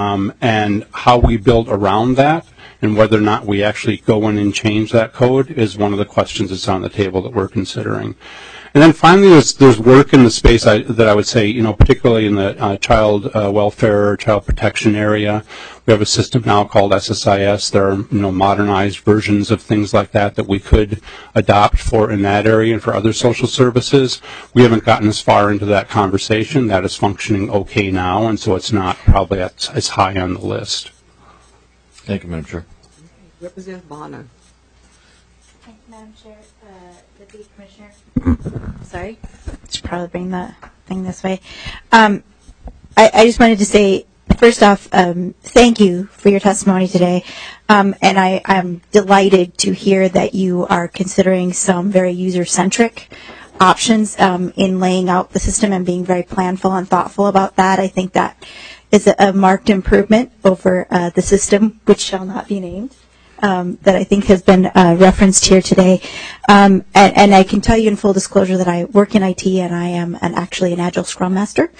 and how we build around that and whether or not we actually go in and change that code is one of the questions that's on the table that we're considering. And then finally, there's work in the space that I would say, particularly in the child welfare, child protection area. We have a system now called SSIS. There are, modernized versions of things like that we could adopt for in that area and for other social services. We haven't gotten as far into that conversation. That is functioning okay now, and so it's not probably as high on the list. Thank you, Madam Chair. Representative Bonner. Thank you, Madam Chair. Deputy Commissioner. Sorry, should probably bring the thing this way. I just wanted to say, first off, thank you for your testimony today. And I'm delighted to hear that you are considering some very user-centric options in laying out the system and being very planful and thoughtful about that. I think that is a marked improvement over the system, which shall not be named. That I think has been referenced here today. And I can tell you in full disclosure that I work in IT and I am actually an Agile Scrum Master.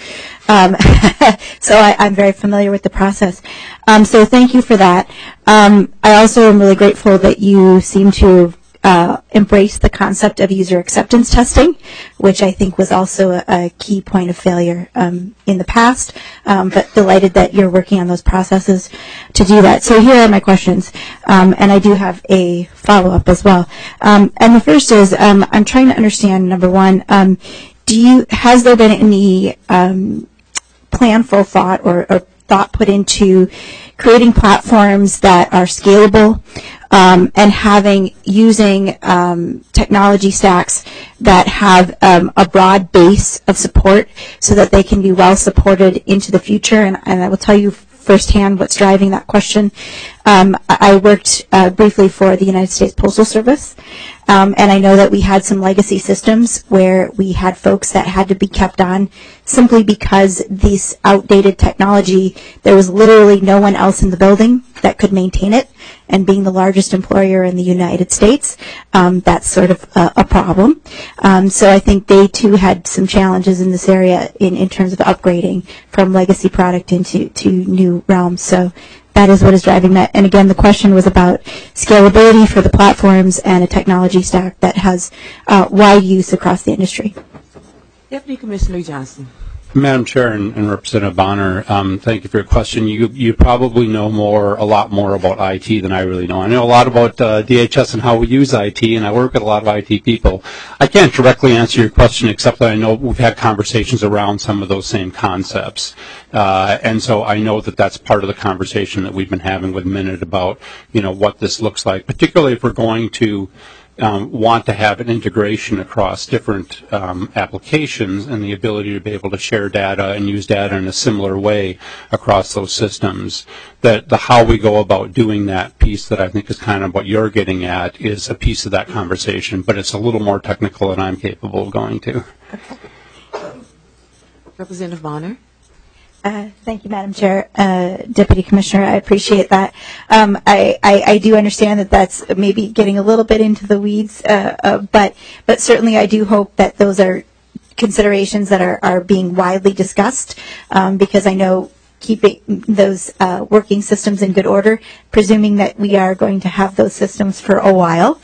So I'm very familiar with the process. So thank you for that. I also am really grateful that you seem to embrace the concept of user acceptance testing, which I think was also a key point of failure in the past, but delighted that you're working on those processes to do that. So here are my questions, and I do have a follow-up as well. And the first is, I'm trying to understand, number one, has there been any planful thought or thought put into creating platforms that are scalable and using technology stacks that have a broad base of support so that they can be well supported into the future? And I will tell you firsthand what's driving that question. I worked briefly for the United States Postal Service, and I know that we had some legacy systems where we had folks that had to be kept on simply because this outdated technology, there was literally no one else in the building that could maintain it. And being the largest employer in the United States, that's sort of a problem. So I think they too had some challenges in this area in terms of upgrading from legacy product into new realms. So that is what is driving that. And again, the question was about scalability for the platforms and a technology stack that has wide use across the industry. Deputy Commissioner Johnson. Madam Chair and Representative Bonner, thank you for your question. You probably know a lot more about IT than I really know. I know a lot about DHS and how we use IT, and I work with a lot of IT people. I can't directly answer your question except that I know we've had conversations around some of those same concepts. And so I know that that's part of the conversation that we've been having with Minute about, what this looks like, particularly if we're going to want to have an integration across different applications and the ability to be able to share data and use data in a similar way across those systems. That the how we go about doing that piece that I think is kind of what you're getting at is a piece of that conversation, but it's a little more technical than I'm capable of going to. Representative Bonner. Thank you, Madam Chair. Deputy Commissioner, I appreciate that. I do understand that that's maybe getting a little bit into the weeds, but certainly I do hope that those are considerations that are being widely discussed, because I know keeping those working systems in good order, presuming that we are going to have those systems for a while,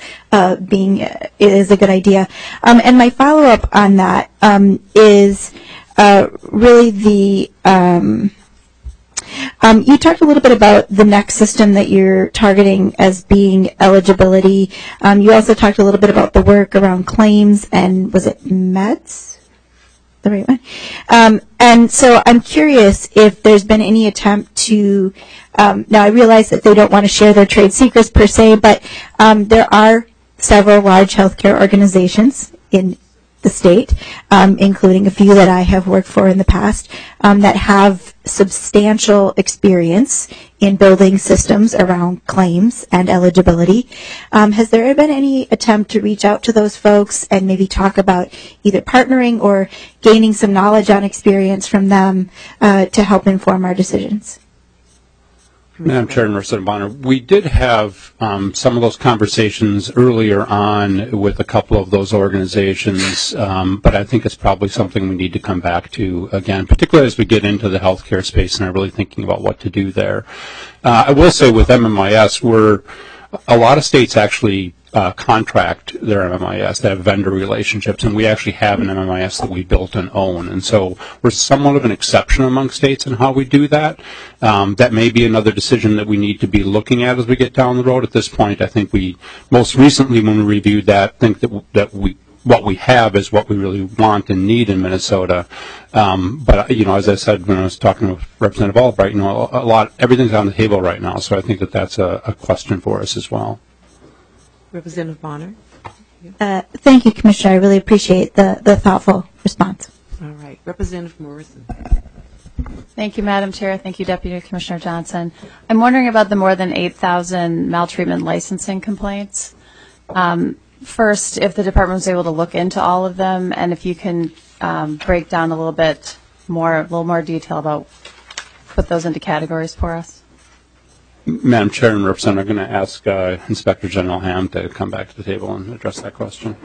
is a good idea. And my follow-up on that is really you talked a little bit about the next system that you're targeting as being eligibility. You also talked a little bit about the work around claims and was it MEDS? The right one? And so I'm curious if there's been any attempt to, now I realize that they don't want to share their trade secrets per se, but there are several large healthcare organizations in the state, including a few that I have worked for in the past, that have substantial experience in building systems around claims and eligibility. Has there been any attempt to reach out to those folks and maybe talk about either partnering or gaining some knowledge on experience from them to help inform our decisions? Madam Chair and Representative Bonner, we did have some of those conversations earlier on with a couple of those organizations, but I think it's probably something we need to come back to again, particularly as we get into the healthcare space and are really thinking about what to do there. I will say with MMIS, a lot of states actually contract their MMIS. They have vendor relationships, and we actually have an MMIS that we built and own. And so we're somewhat of an exception among states in how we do that. That may be another decision that we need to be looking at as we get down the road. At this point, I think we most recently, when we reviewed that, think that what we have is what we really want and need in Minnesota. But as I said when I was talking with Representative Albright, everything's on the table right now. So I think that's a question for us as well. Representative Bonner. Thank you, Commissioner. I really appreciate the thoughtful response. All right. Representative Morrison. Thank you, Madam Chair. Thank you, Deputy Commissioner Johnson. I'm wondering about the more than 8,000 maltreatment licensing complaints. First, if the department was able to look into all of them, and if you can break down a little more detail about, put those into categories for us. Madam Chair and Representative, I'm going to ask Inspector General Ham to come back to the table and address that question.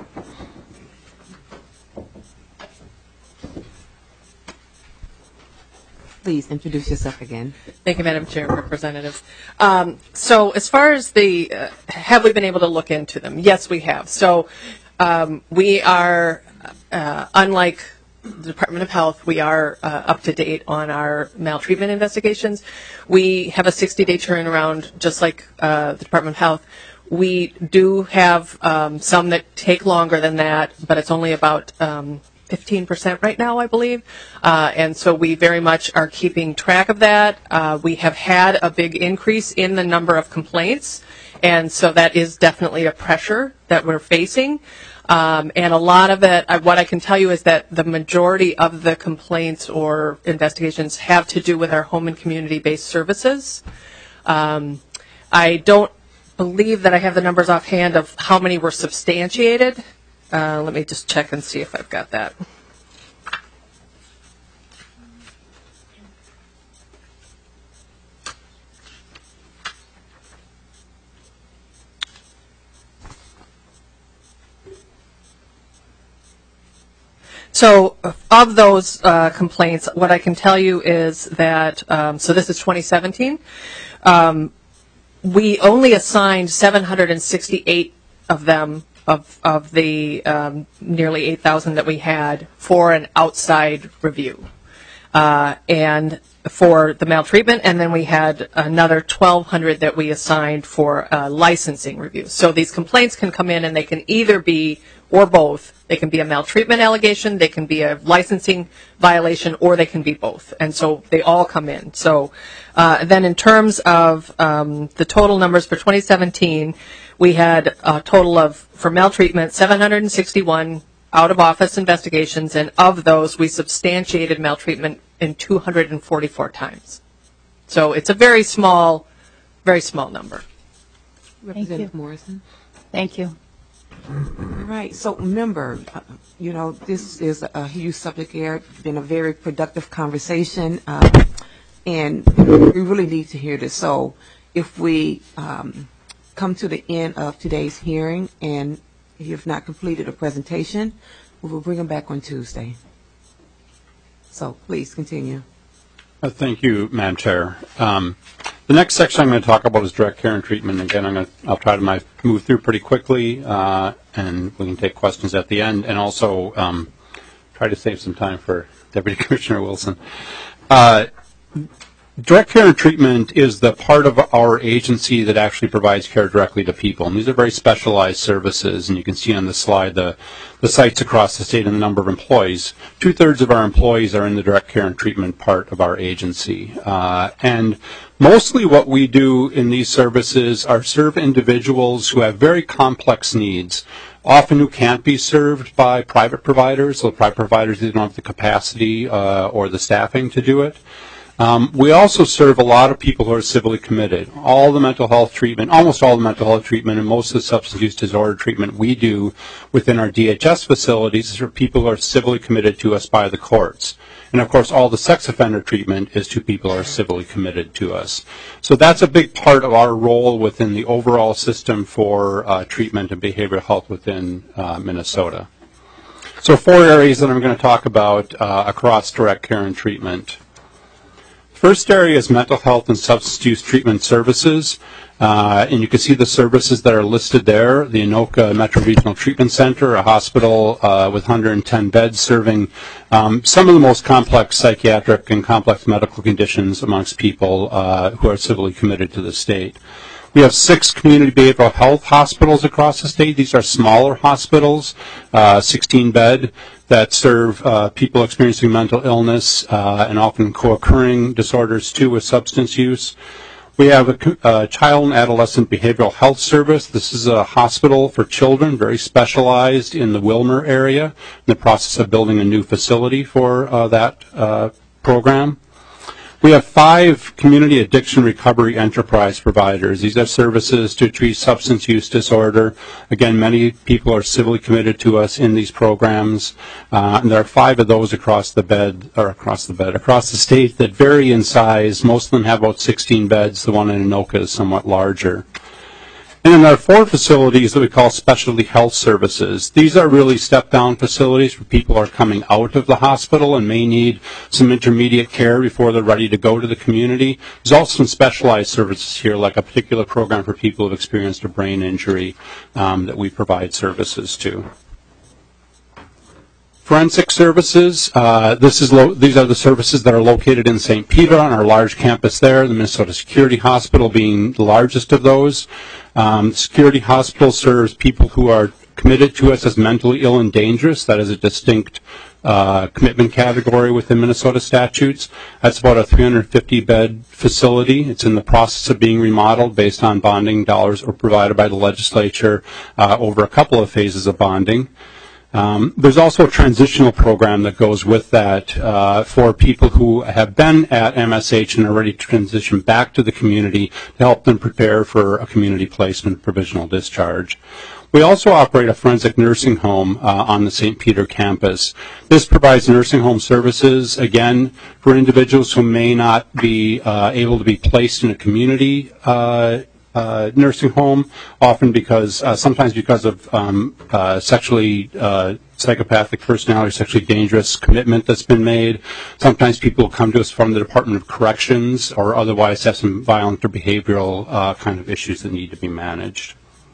Please introduce yourself again. Thank you, Madam Chair and Representatives. So as far as have we been able to look into them? Yes, we have. So we are, unlike the Department of Health, we are up to date on our maltreatment investigations. We have a 60-day turnaround, just like the Department of Health. We do have some that take longer than that, but it's only about 15% right now, I believe. And so we very much are keeping track of that. We have had a big increase in the number of complaints, and so that is definitely a pressure that we're facing. And a lot of it, what I can tell you is that the majority of the complaints or investigations have to do with our home and community-based services. I don't believe that I have the numbers offhand of how many were substantiated. Let me just check and see if I've got that. So of those complaints, what I can tell you is that, so this is 2017, we only assigned 768 of them, of the nearly 8,000 that we had, for an outside review. And for the maltreatment, and then we had another 1,200 that we assigned for licensing review. So these complaints can come in and they can either be, or both. They can be a maltreatment allegation, they can be a licensing violation, or they can be both. And so they all come in. So then in terms of the total numbers for 2017, we had a total of, for maltreatment, 761 out-of-office investigations, and of those, we substantiated maltreatment in 244 times. So it's a very small number. Representative Morrison. Thank you. All right. So remember, this is a huge subject area. It's been a very productive conversation, and we really need to hear this. So if we come to the end of today's hearing and you have not completed a presentation, we will bring them back on Tuesday. So please continue. Thank you, Madam Chair. The next section I'm going to talk about is direct care and treatment. Again, I'll try to move through pretty quickly, and we can take questions at the end, and also try to save some time for Deputy Commissioner Wilson. Direct care and treatment is the part of our agency that actually provides care directly to people. And these are very specialized services, and you can see on the slide the sites across the state and the number of employees. 2/3 of our employees are in the direct care and treatment part of our agency. And mostly what we do in these services are serve individuals who have very complex needs, often who can't be served by private providers. So private providers either don't have the capacity or the staffing to do it. We also serve a lot of people who are civilly committed. All the mental health treatment, almost all the mental health treatment, and most of the substance use disorder treatment we do within our DHS facilities is for people who are civilly committed to us by the courts. And of course, all the sex offender treatment is to people who are civilly committed to us. So that's a big part of our role within the overall system for treatment and behavioral health within Minnesota. So 4 areas that I'm going to talk about across direct care and treatment. First area is mental health and substance use treatment services, and you can see the services that are listed there. The Anoka Metro Regional Treatment Center, a hospital with 110 beds serving some of the most complex psychiatric and complex medical conditions amongst people who are civilly committed to the state. We have 6 community behavioral health hospitals across the state. These are smaller hospitals, 16-bed, that serve people experiencing mental illness and often co-occurring disorders too with substance use. We have a child and adolescent behavioral health service. This is a hospital for children, very specialized in the Wilmer area, in the process of building a new facility for that program. We have 5 community addiction recovery enterprise providers. These are services to treat substance use disorder. Again, many people are civilly committed to us in these programs. And there are 5 of those across the state that vary in size. Most of them have about 16 beds. The one in Anoka is somewhat larger. And then there are 4 facilities that we call specialty health services. These are really step-down facilities where people are coming out of the hospital and may need some intermediate care before they're ready to go to the community. There's also some specialized services here, like a particular program for people who have experienced a brain injury that we provide services to. Forensic services, these are the services that are located in St. Peter on our large campus there, the Minnesota Security Hospital being the largest of those. Security Hospital serves people who are committed to us as mentally ill and dangerous. That is a distinct commitment category within Minnesota statutes. That's about a 350-bed facility. It's in the process of being remodeled based on bonding dollars or provided by the legislature over a couple of phases of bonding. There's also a transitional program that goes with that for people who have been at MSH and are ready to transition back to the community to help them prepare for a community placement provisional discharge. We also operate a forensic nursing home on the St. Peter campus. This provides nursing home services, again, for individuals who may not be able to be placed in a community nursing home, often because, sometimes because of sexually psychopathic personality, sexually dangerous commitment that's been made. Sometimes people come to us from the Department of Corrections or otherwise have some violent or behavioral kind of issues that need to be managed.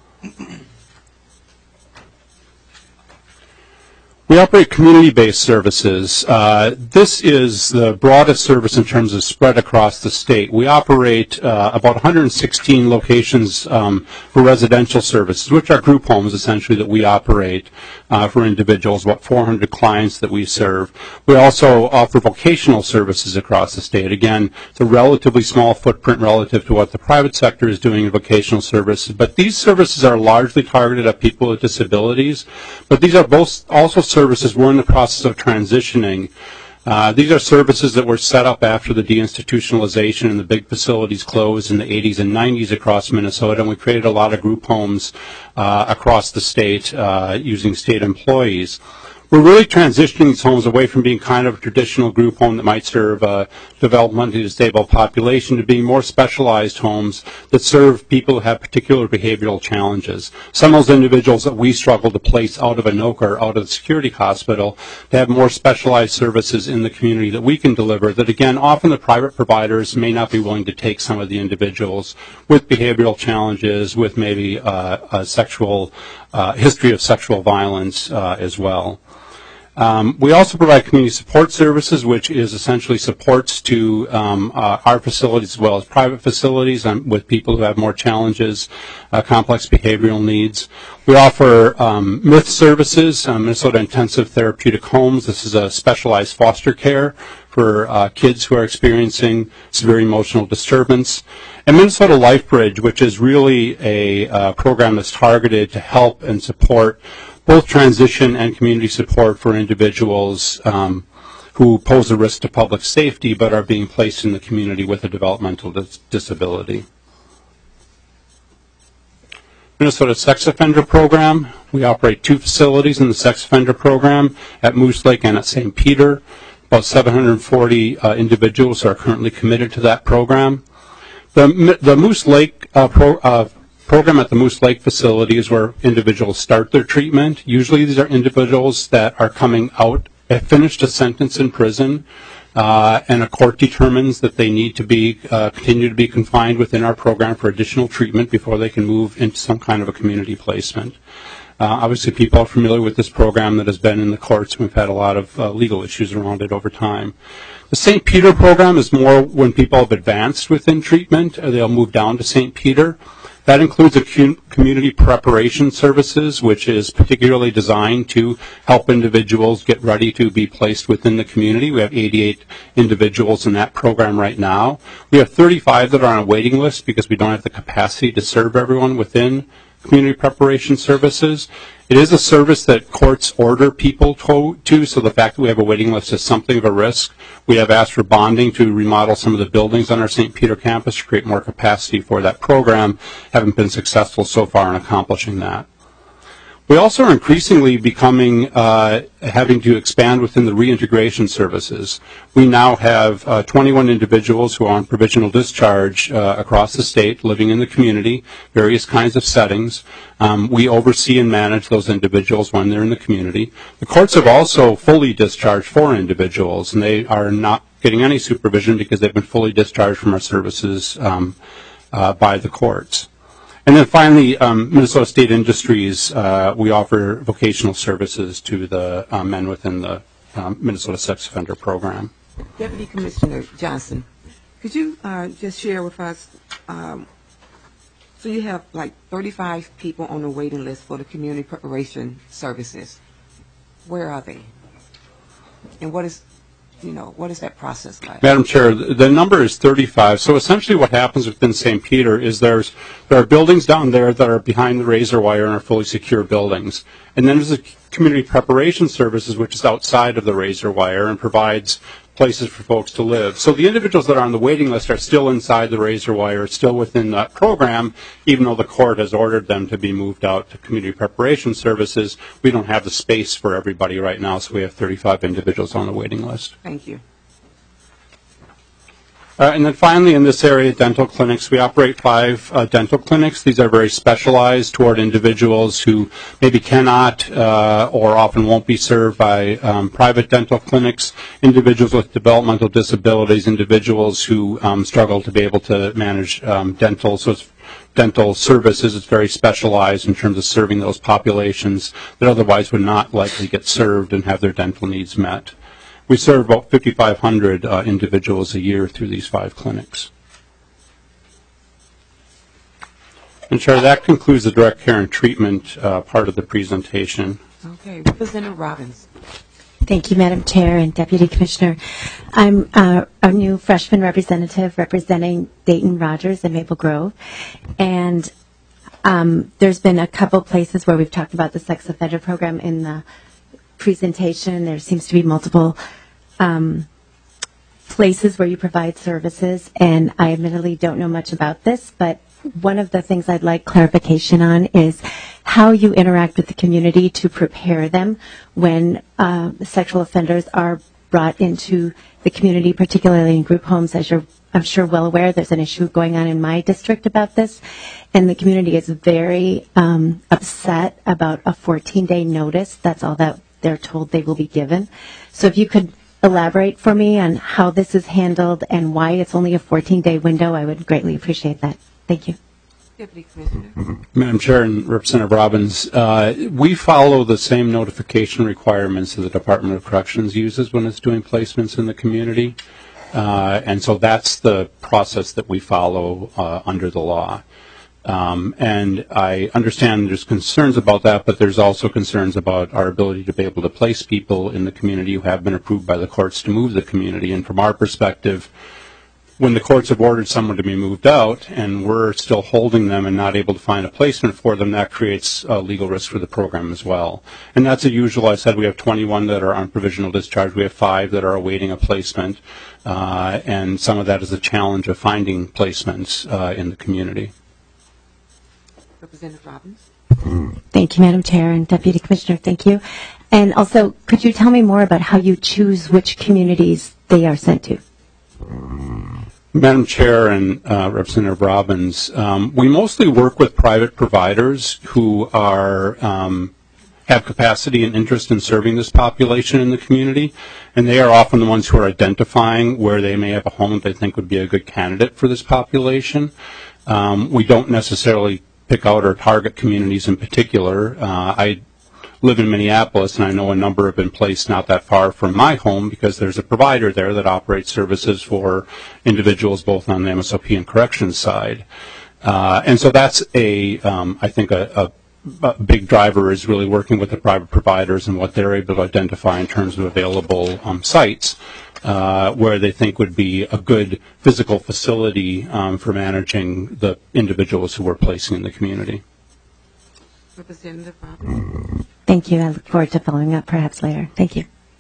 We operate community-based services. This is the broadest service in terms of spread across the state. We operate about 116 locations for residential services, which are group homes essentially that we operate for individuals, about 400 clients that we serve. We also offer vocational services across the state. Again, it's a relatively small footprint relative to what the private sector is doing in vocational services, but these services are largely targeted at people with disabilities, but these are both also services we're in the process of transitioning. These are services that were set up after the deinstitutionalization and the big facilities closed in the 80s and 90s across Minnesota, and we created a lot of group homes across the state using state employees. We're really transitioning these homes away from being kind of a traditional group home that might serve a developmentally disabled population to being more specialized homes that serve people who have particular behavioral challenges. Some of those individuals that we struggle to place out of Anoka or out of the security hospital to have more specialized services in the community that we can deliver that, again, often the private providers may not be willing to take some of the individuals with behavioral challenges, with maybe a sexual history of sexual violence as well. We also provide community support services, which is essentially supports to our facilities as well as private facilities with people who have more challenges, complex behavioral needs. We offer MITH services, Minnesota Intensive Therapeutic Homes. This is a specialized foster care for kids who are experiencing severe emotional disturbance. And Minnesota LifeBridge, which is really a program that's targeted to help and support both transition and community support for individuals who pose a risk to public safety but are being placed in the community with a developmental disability. Minnesota Sex Offender Program. We operate 2 facilities in the sex offender program at Moose Lake and at St. Peter. About 740 individuals are currently committed to that program. The Moose Lake program at the Moose Lake facility is where individuals start their treatment. Usually these are individuals that are coming out, have finished a sentence in prison, and a court determines that they need to be continue to be confined within our program for additional treatment before they can move into some kind of a community placement. Obviously, people are familiar with this program that has been in the courts. We've had a lot of legal issues around it over time. The St. Peter program is more when people have advanced within treatment, they'll move down to St. Peter. That includes a community preparation services, which is particularly designed to help individuals get ready to be placed within the community. We have 88 individuals in that program right now. We have 35 that are on a waiting list because we don't have the capacity to serve everyone within community preparation services. It is a service that courts order people to, so the fact that we have a waiting list is something of a risk. We have asked for bonding to remodel some of the buildings on our St. Peter campus to create more capacity for that program. Haven't been successful so far in accomplishing that. We also are increasingly becoming, having to expand within the reintegration services. We now have 21 individuals who are on provisional discharge across the state, living in the community, various kinds of settings. We oversee and manage those individuals when they're in the community. The courts have also fully discharged 4 individuals, and they are not getting any supervision because they've been fully discharged from our services by the courts. And then finally, Minnesota State Industries, we offer vocational services to the men within the Minnesota Sex Offender Program. Deputy Commissioner Johnson, could you just share with us, so you have like 35 people on the waiting list for the community preparation services. Where are they? And what is that process like? Madam Chair, the number is 35. So essentially what happens within St. Peter is there are buildings down there that are behind the razor wire and are fully secure buildings. And then there's the community preparation services, which is outside of the razor wire and provides places for folks to live. So the individuals that are on the waiting list are still inside the razor wire, still within that program, even though the court has ordered them to be moved out to community preparation services. We don't have the space for everybody right now, so we have 35 individuals on the waiting list. Thank you. And then finally, in this area, dental clinics. We operate 5 dental clinics. These are very specialized toward individuals who maybe cannot or often won't be served by private dental clinics, individuals with developmental disabilities, individuals who struggle to be able to manage dental. So it's dental services. It's very specialized in terms of serving those populations that otherwise would not likely get served and have their dental needs met. We serve about 5,500 individuals a year through these 5 clinics. And Chair, that concludes the direct care and treatment part of the presentation. Okay, Representative Robbins. Thank you, Madam Chair and Deputy Commissioner. I'm a new freshman representative representing Dayton, Rogers, and Maple Grove. And there's been a couple places where we've talked about the sex offender program in the presentation. There seems to be multiple places where you provide services, and I admittedly don't know much about this, but one of the things I'd like clarification on is how you interact with the community to prepare them when sexual offenders are brought into the community, particularly in group homes. As you're, I'm sure, well aware, there's an issue going on in my district about this, and the community is very upset about a 14-day notice. That's all that they're told they will be given. So if you could elaborate for me on how this is handled and why it's only a 14-day window, I would greatly appreciate that. Thank you. Deputy Commissioner. Madam Chair and Representative Robbins, we follow the same notification requirements that the Department of Corrections uses when it's doing placements in the community. And so that's the process that we follow under the law. And I understand there's concerns about that, but there's also concerns about our ability to be able to place people in the community who have been approved by the courts to move the community. And from our perspective, when the courts have ordered someone to be moved out and we're still holding them and not able to find a placement for them, that creates a legal risk for the program as well. And that's a usual. I said we have 21 that are on provisional discharge. We have 5 that are awaiting a placement. And some of that is a challenge of finding placements in the community. Representative Robbins. Thank you, Madam Chair and Deputy Commissioner. Thank you. And also, could you tell me more about how you choose which communities they are sent to? Madam Chair and Representative Robbins, we mostly work with private providers who are have capacity and interest in serving this population in the community, and they are often the ones who are identifying where they may have a home that they think would be a good candidate for this population. We don't necessarily pick out or target communities in particular. I live in Minneapolis, and I know a number have been placed not that far from my home because there's a provider there that operates services for individuals both on the MSOP and corrections side. And so that's I think a big driver is really working with the private providers and what they're able to identify in terms of available sites where they think would be a good physical facility for managing the individuals who we're placing in the community. Representative Robbins. Thank you. I look forward to following up perhaps later. Thank you.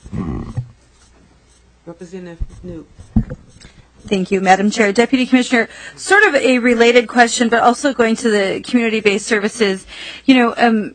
Representative Newt. Thank you, Madam Chair. Deputy Commissioner, sort of a related question, but also going to the community-based services. You know,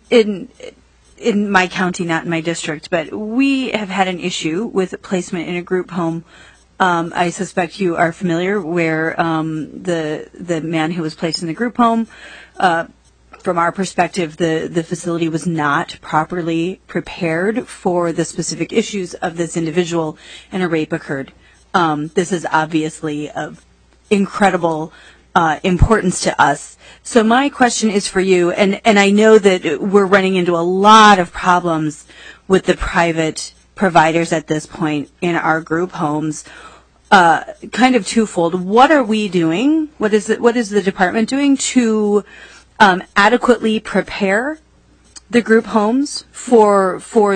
in my county, not in my district, but we have had an issue with placement in a group home. I suspect you are familiar where the man who was placed in the group home, from our perspective, the facility was not properly prepared for the specific issues of this individual, and a rape occurred. This is obviously of incredible importance to us. So my question is for you, and I know that we're running into a lot of problems with the private providers at this point in our group homes. Kind of twofold. What are we doing? What is the department doing to adequately prepare the group homes for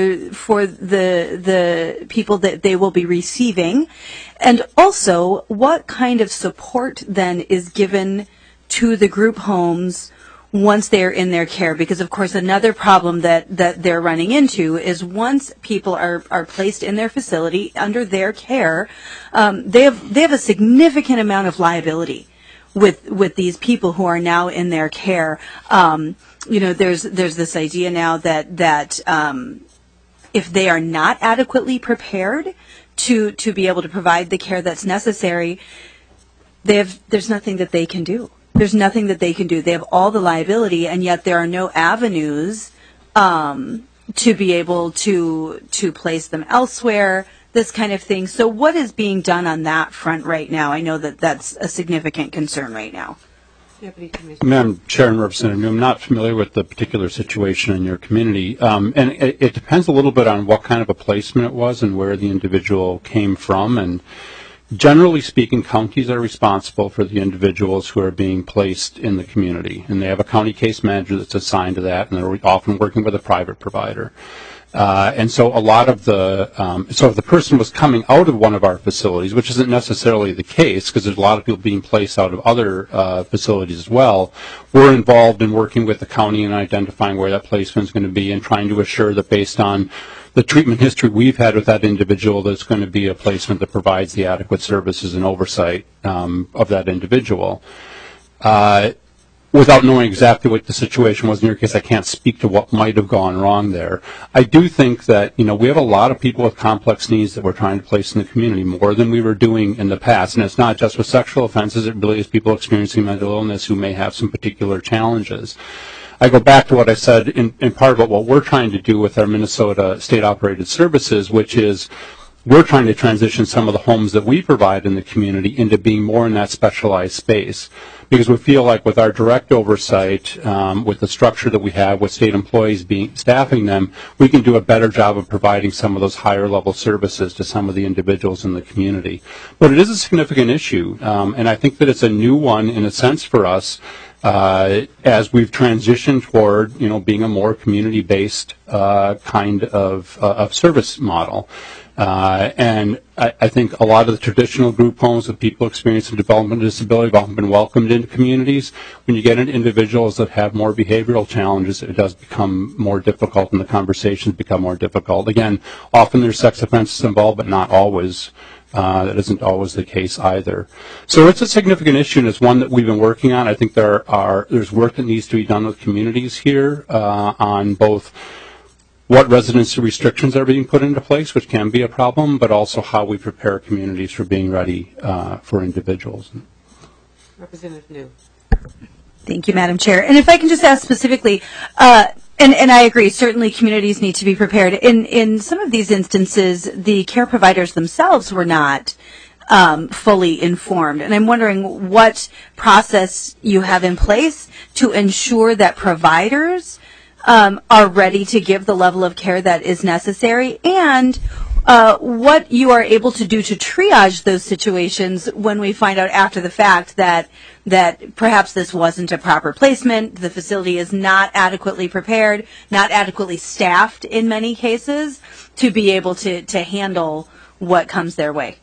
the people that they will be receiving? And also, what kind of support then is given to the group homes once they're in their care? Because of course another problem that they're running into is once people are placed in their facility under their care, they have a significant amount of liability with these people who are now in their care. There's this idea now that if they are not adequately prepared to be able to provide the care that's necessary, there's nothing that they can do. There's nothing that they can do. They have all the liability, and yet there are no avenues to be able to place them elsewhere, this kind of thing. So what is being done on that front right now? I know that that's a significant concern right now. Madam Chair and Representative New, I'm not familiar with the particular situation in your community, and it depends a little bit on what kind of a placement it was and where the individual came from. And generally speaking, counties are responsible for the individuals who are being placed in the community, and they have a county case manager that's assigned to that, and they're often working with a private provider. And so a lot of so if the person was coming out of one of our facilities, which isn't necessarily the case because there's a lot of people being placed out of other facilities as well, we're involved in working with the county and identifying where that placement is going to be and trying to assure that based on the treatment history we've had with that individual, there's going to be a placement that provides the adequate services and oversight of that individual. Without knowing exactly what the situation was in your case, I can't speak to what might have gone wrong there. I do think that, we have a lot of people with complex needs that we're trying to place in the community, more than we were doing in the past. And it's not just with sexual offenses, it really is people experiencing mental illness who may have some particular challenges. I go back to what I said in part about what we're trying to do with our Minnesota state-operated services, which is we're trying to transition some of the homes that we provide in the community into being more in that specialized space. Because we feel like with our direct oversight, with the structure that we have, with state employees staffing them, we can do a better job of providing some of those higher level services to some of the individuals in the community. But it is a significant issue, and I think that it's a new one in a sense for us as we've transitioned toward, being a more community-based kind of service model. And I think a lot of the traditional group homes of people experiencing developmental disability have often been welcomed into communities. When you get into individuals that have more behavioral challenges, it does become more difficult and the conversations become more difficult. Again, often there's sex offenses involved, but not always. That isn't always the case either. So it's a significant issue, and it's one that we've been working on. I think there's work that needs to be done with communities here on both what residency restrictions are being put into place, which can be a problem, but also how we prepare communities for being ready for individuals. Representative New. Thank you, Madam Chair. And if I can just ask specifically, and I agree, certainly communities need to be prepared. In some of these instances, the care providers themselves were not fully informed. And I'm wondering what process you have in place to ensure that providers are ready to give the level of care that is necessary, and what you are able to do to triage those situations when we find out after the fact that perhaps this wasn't a proper placement, the facility is not adequately prepared, not adequately staffed in many cases to be able to handle what comes their way.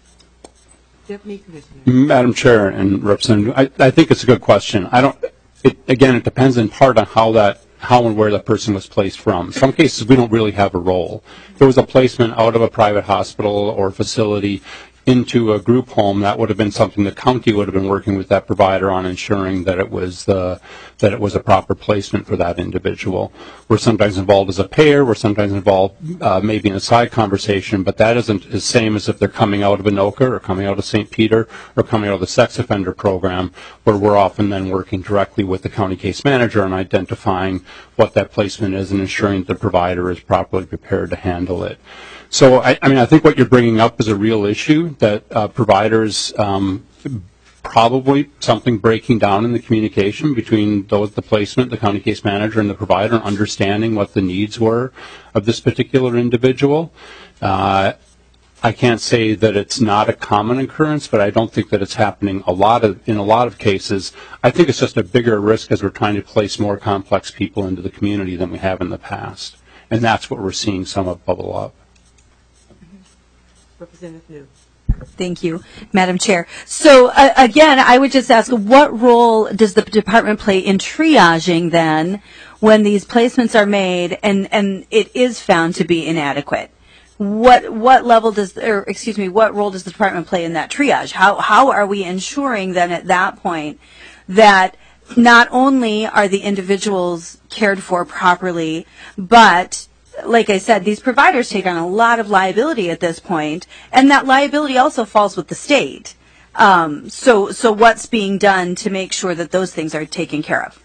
Madam Chair and Representative, I think it's a good question. It depends in part on how and where the person was placed from. In some cases, we don't really have a role. If there was a placement out of a private hospital or facility into a group home, that would have been something the county would have been working with that provider on ensuring that it was a proper placement for that individual. We're sometimes involved as a payer. We're sometimes involved maybe in a side conversation, but that isn't the same as if they're coming out of Anoka or coming out of St. Peter or coming out of the sex offender program, where we're often then working directly with the county case manager and identifying what that placement is and ensuring that the provider is properly prepared to handle it. So, I think what you're bringing up is a real issue that providers probably something breaking down in the communication between the placement, the county case manager, and the provider, understanding what the needs were of this particular individual. I can't say that it's not a common occurrence, but I don't think that it's happening in a lot of cases. I think it's just a bigger risk as we're trying to place more complex people into the community than we have in the past. And that's what we're seeing some of bubble up. Representative New. Thank you, Madam Chair. So again, I would just ask, what role does the department play in triaging then when these placements are made and it is found to be inadequate? What role does the department play in that triage? How are we ensuring then at that point that not only are the individuals cared for properly, but like I said, these providers take on a lot of liability at this point, and that liability also falls with the state. So what's being done to make sure that those things are taken care of?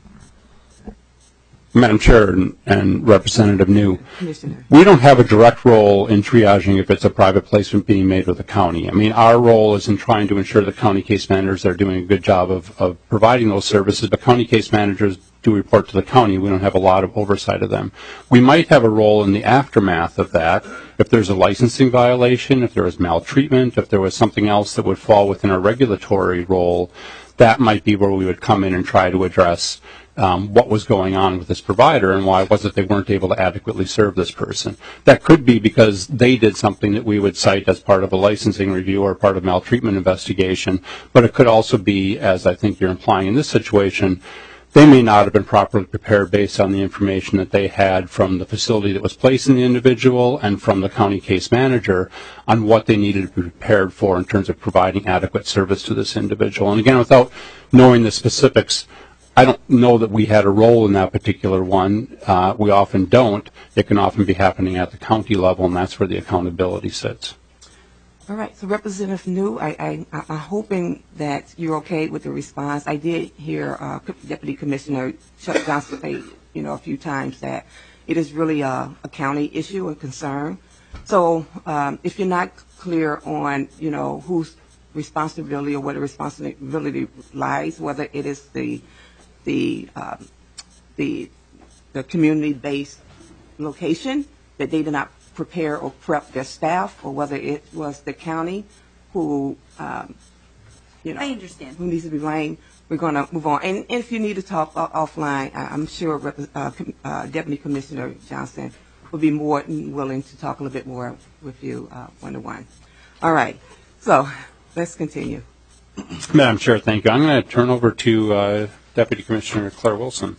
Madam Chair and Representative New, we don't have a direct role in triaging if it's a private placement being made with the county. I mean, our role is in trying to ensure the county case managers are doing a good job of providing those services, but county case managers do report to the county. We don't have a lot of oversight of them. We might have a role in the aftermath of that if there's a licensing violation, if there was maltreatment, if there was something else that would fall within our regulatory role. That might be where we would come in and try to address what was going on with this provider and why was it they weren't able to adequately serve this person. That could be because they did something that we would cite as part of a licensing review or part of maltreatment investigation, but it could also be, as I think you're implying in this situation, they may not have been properly prepared based on the information that they had from the facility that was placing the individual and from the county case manager on what they needed to be prepared for in terms of providing adequate service to this individual. And again, without knowing the specifics, I don't know that we had a role in that particular one. We often don't. It can often be happening at the county level, and that's where the accountability sits. All right. So Representative New, I'm hoping that you're okay with the response. I did hear Deputy Commissioner Chuck Johnson say, a few times that it is really a county issue and concern. So if you're not clear on, whose responsibility or where the responsibility lies, whether it is the community-based location that they did not prepare or prep their staff, or whether it was the county who, I understand, who needs to be blamed, we're going to move on. And if you need to talk offline, I'm sure Deputy Commissioner Johnson will be more than willing to talk a little bit more with you one-to-one. All right. So let's continue. Madam Chair, thank you. I'm going to turn over to Deputy Commissioner Claire Wilson.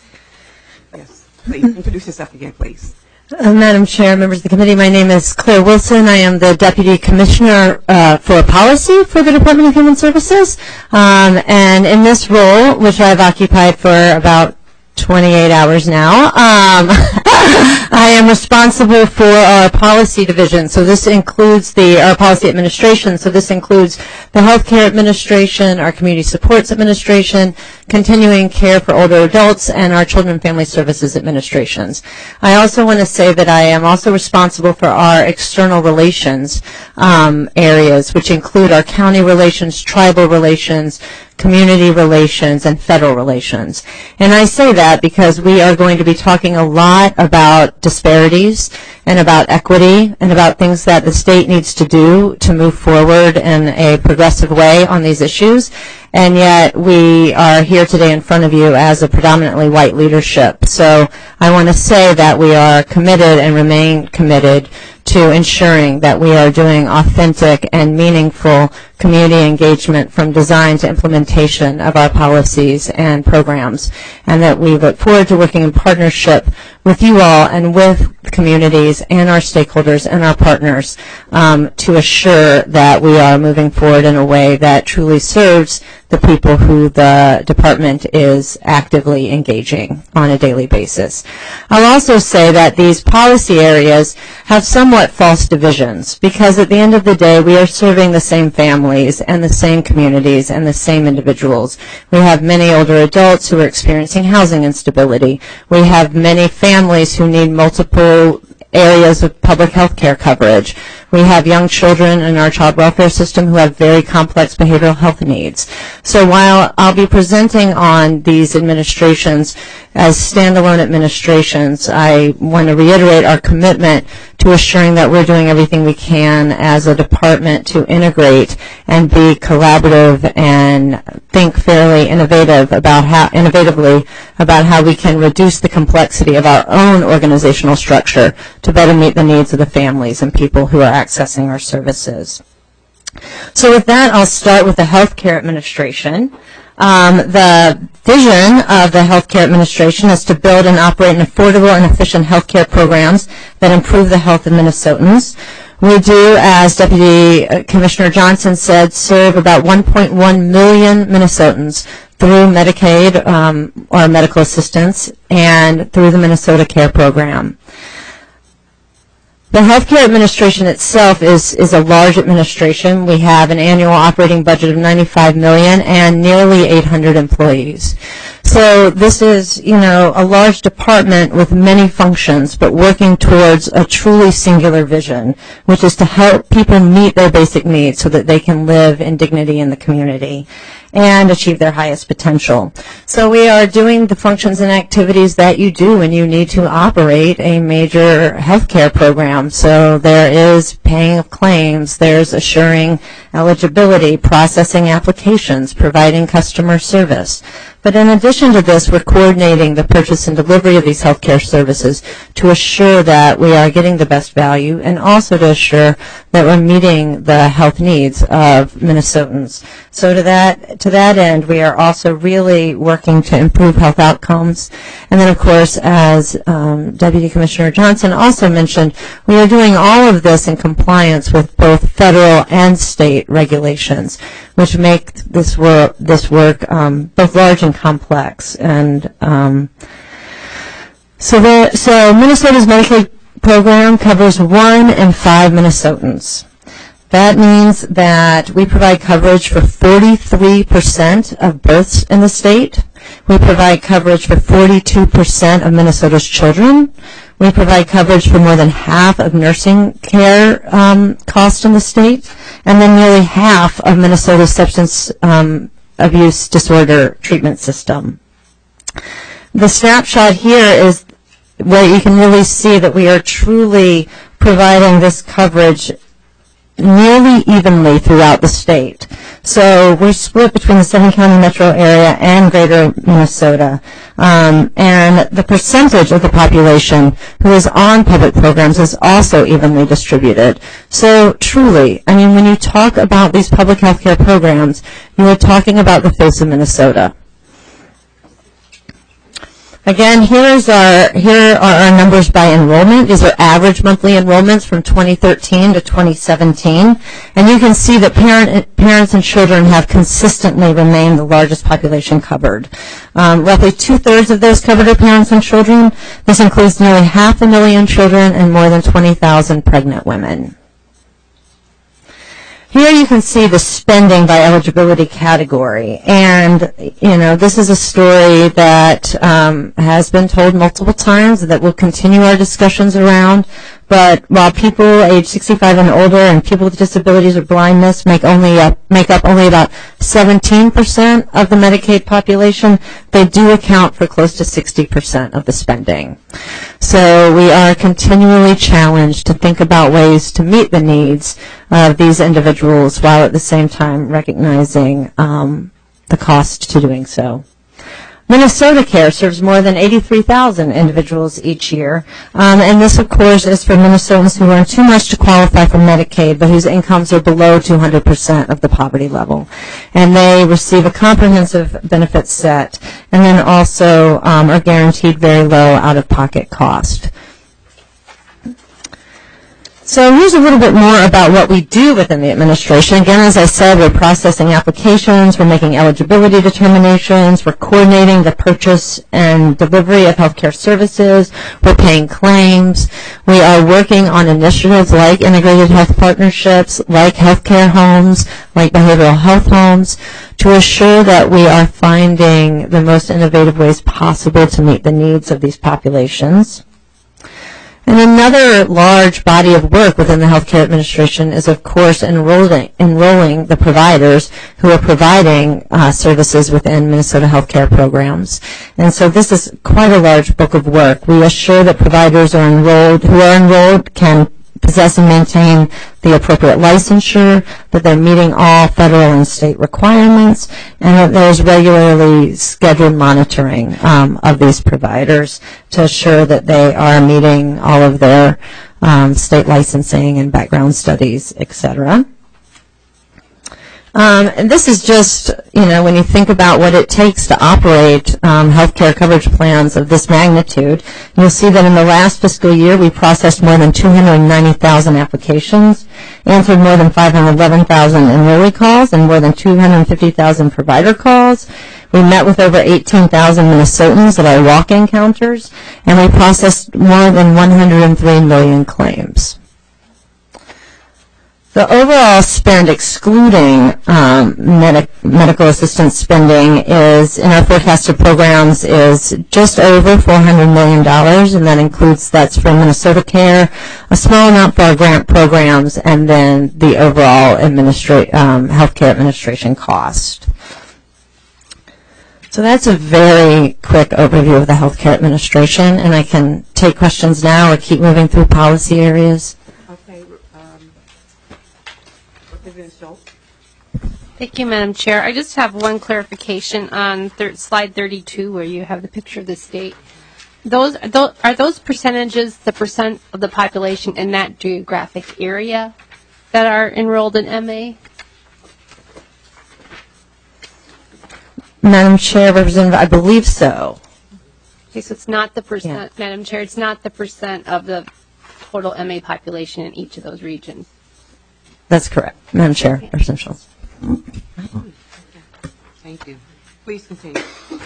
Yes, please introduce yourself again, please. Madam Chair, members of the committee, my name is Claire Wilson. I am the Deputy Commissioner for Policy for the Department of Human Services. And in this role, which I've occupied for about 28 hours now, I am responsible for our policy division. So this includes our policy administration. So this includes the healthcare administration, our community supports administration, continuing care for older adults, and our children and family services administrations. I also want to say that I am also responsible for our external relations areas, which include our county relations, tribal relations, community relations, and federal relations. And I say that because we are going to be talking a lot about disparities and about equity and about things that the state needs to do to move forward in a progressive way on these issues. And yet we are here today in front of you as a predominantly white leadership. So I want to say that we are committed and remain committed to ensuring that we are doing authentic and meaningful community engagement from design to implementation of our policies and programs, and that we look forward to working in partnership with you all and with communities and our stakeholders and our partners to assure that we are moving forward in a way that truly serves the people who the department is actively engaging on a daily basis. I'll also say that these policy areas have somewhat false divisions, because at the end of the day we are serving the same families and the same communities and the same individuals. We have many older adults who are experiencing housing instability. We have many families who need multiple areas of public health care coverage. We have young children in our child welfare system who have very complex behavioral health needs. So while I'll be presenting on these administrations as standalone administrations, I want to reiterate our commitment to assuring that we're doing everything we can as a department to integrate and be collaborative and think fairly innovatively about how we can reduce the complexity of our own organizational structure to better meet the needs of the families and people who are accessing our services. So with that, I'll start with the Healthcare Administration. The vision of the Healthcare Administration is to build and operate an affordable and efficient healthcare programs that improve the health of Minnesotans. We do, as Deputy Commissioner Johnson said, serve about 1.1 million Minnesotans through Medicaid or medical assistance and through the Minnesota Care Program. The Healthcare Administration itself is a large administration. We have an annual operating budget of $95 million and nearly 800 employees. So this is, a large department with many functions, but working towards a truly singular vision, which is to help people meet their basic needs so that they can live in dignity in the community and achieve their highest potential. So we are doing the functions and activities that you do when you need to operate a major healthcare program. So there is paying of claims, there's assuring eligibility, processing applications, providing customer service. But in addition to this, we're coordinating the purchase and delivery of these healthcare services to assure that we are getting the best value and also to assure that we're meeting the health needs of Minnesotans. So to that end, we are also really working to improve health outcomes. And then, of course, as Deputy Commissioner Johnson also mentioned, we are doing all of this in compliance with both federal and state regulations, which make this work both large and complex. And so Minnesota's Medicaid program covers 1 in 5 Minnesotans. That means that we provide coverage for 43% of births in the state. We provide coverage for 42% of Minnesota's children. We provide coverage for more than half of nursing care costs in the state, and then nearly half of Minnesota's substance abuse disorder treatment system. The snapshot here is where you can really see that we are truly providing this coverage nearly evenly throughout the state. So we're split between the 7-county metro area and greater Minnesota. And the percentage of the population who is on public programs is also evenly distributed. So truly, when you talk about these public health care programs, you are talking about the face of Minnesota. Again, here are our numbers by enrollment. These are average monthly enrollments from 2013 to 2017. And you can see that parents and children have consistently remained the largest population covered. Roughly 2/3 of those covered are parents and children. This includes nearly 500,000 children and more than 20,000 pregnant women. Here you can see the spending by eligibility category, and this is a story that has been told multiple times that we'll continue our discussions around. But while people age 65 and older and people with disabilities or blindness make up only about 17% of the Medicaid population, they do account for close to 60% of the spending. So we are continually challenged to think about ways to meet the needs of these individuals while at the same time recognizing the cost to doing so. Minnesota Care serves more than 83,000 individuals each year, and this, of course, is for Minnesotans who earn too much to qualify for Medicaid, but whose incomes are below 200% of the poverty level. And they receive a comprehensive benefit set, and then also are guaranteed very low out-of-pocket cost. So here's a little bit more about what we do within the administration. Again, as I said, we're processing applications, we're making eligibility determinations, we're coordinating the purchase and delivery of healthcare services, we're paying claims, we are working on initiatives like integrated health partnerships, like healthcare homes, like behavioral health homes, to assure that we are finding the most innovative ways possible to meet the needs of these populations. And another large body of work within the Healthcare Administration is, of course, enrolling the providers who are providing services within Minnesota healthcare programs. And so this is quite a large book of work. We assure that providers who are enrolled can possess and maintain the appropriate licensure, that they're meeting all federal and state requirements, and that there's regularly scheduled monitoring of these providers to assure that they are meeting all of their state licensing and background studies, etc. And this is just, when you think about what it takes to operate healthcare coverage plans of this magnitude, you'll see that in the last fiscal year we processed more than 290,000 applications, answered more than 511,000 enrollee calls, and more than 250,000 provider calls. We met with over 18,000 Minnesotans at our walk-in counters, and we processed more than 103 million claims. The overall spend, excluding medical assistance spending, is in our forecasted programs is just over $400 million, and that includes that's for Minnesota Care, a small amount for our grant programs, and then the overall healthcare administration cost. So that's a very quick overview of the healthcare administration, and I can take questions now or keep moving through policy areas. Thank you, Madam Chair. I just have one clarification on slide 32 where you have the picture of the state. Are those percentages the percent of the population in that geographic area that are enrolled in MA? Madam Chair, Representative, I believe so. Okay, so it's not the percent, yeah. Madam Chair, it's not the percent of the total MA population in each of those regions. That's correct, Madam Chair, Representative Schultz. Thank you. Please continue.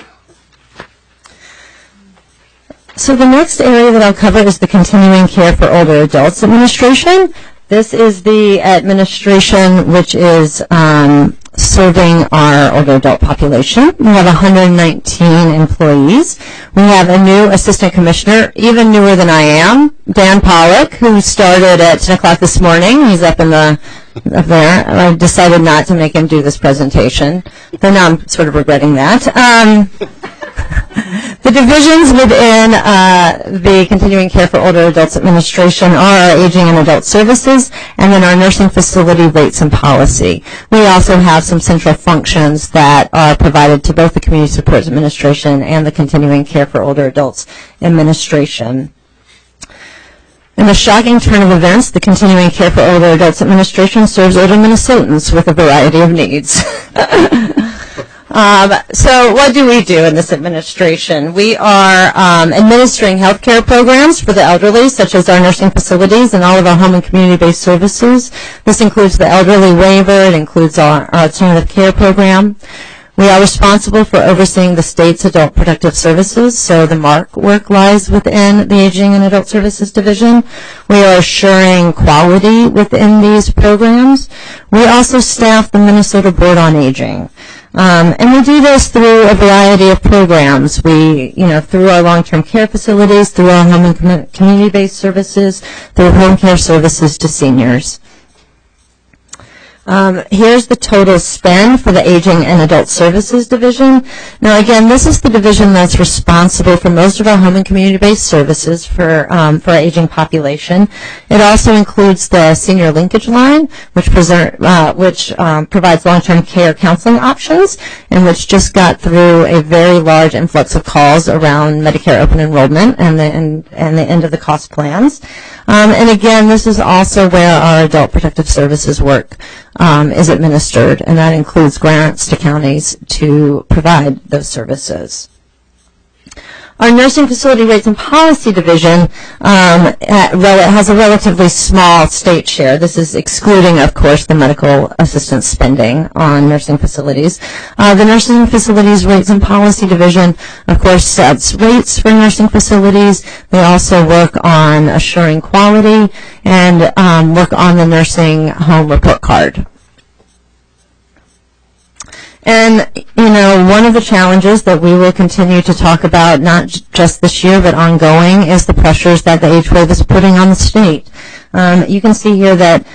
So the next area that I'll cover is the Continuing Care for Older Adults Administration. This is the administration which is serving our older adult population. We have 119 employees. We have a new assistant commissioner, even newer than I am, Dan Pollock, who started at 10 o'clock this morning. He's up there. I decided not to make him do this presentation, but now I'm sort of regretting that. The divisions within the Continuing Care for Older Adults Administration are our Aging and Adult Services, and then our Nursing Facility Rates and Policy. We also have some central functions that are provided to both the Community Supports Administration and the Continuing Care for Older Adults Administration. In the shocking turn of events, the Continuing Care for Older Adults Administration serves older Minnesotans with a variety of needs. So what do we do in this administration? We are administering health care programs for the elderly, such as our nursing facilities and all of our home and community-based services. This includes the elderly waiver. It includes our alternative care program. We are responsible for overseeing the state's adult protective services, so the MARC work lies within the Aging and Adult Services Division. We are assuring quality within these programs. We also staff the Minnesota Board on Aging. And we do this through a variety of programs. We, through our long-term care facilities, through our home and community-based services, through home care services to seniors. Here's the total spend for the Aging and Adult Services Division. Now, again, this is the division that's responsible for most of our home and community-based services for our aging population. It also includes the Senior Linkage Line, which provides long-term care counseling options, and which just got through a very large influx of calls around Medicare open enrollment and the end of the cost plans. And again, this is also where our adult protective services work is administered, and that includes grants to counties to provide those services. Our Nursing Facility Rates and Policy Division has a relatively small state share. This is excluding, of course, the medical assistance spending on nursing facilities. The Nursing Facilities Rates and Policy Division, of course, sets rates for nursing facilities. They also work on assuring quality and work on the nursing home report card. And, one of the challenges that we will continue to talk about, not just this year, but ongoing, is the pressures that the age wave is putting on the state. You can see here that,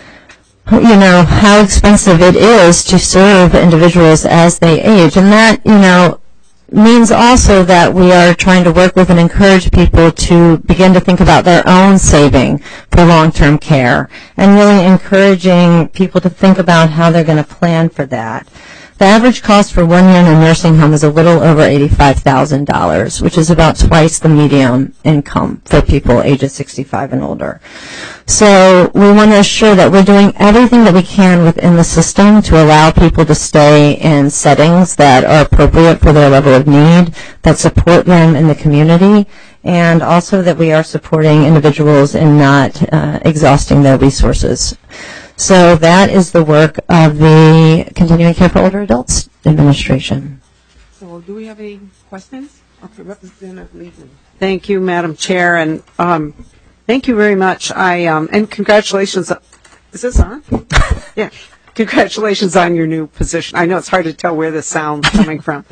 how expensive it is to serve individuals as they age. And that, means also that we are trying to work with and encourage people to begin to think about their own saving for long-term care and really encouraging people to think about how they're going to plan for that. The average cost for 1 year in a nursing home is a little over $85,000, which is about twice the median income for people ages 65 and older. So we want to assure that we're doing everything that we can within the system to allow people to stay in settings that are appropriate for their level of need, that support them in the community, and also that we are supporting individuals in not exhausting their resources. So that is the work of the Continuing Care for Older Adults Administration. So do we have any questions? Okay, Representative Levin. Thank you, Madam Chair, and thank you very much. And congratulations. Is this on? Yeah. Congratulations on your new position. I know it's hard to tell where the sound's coming from.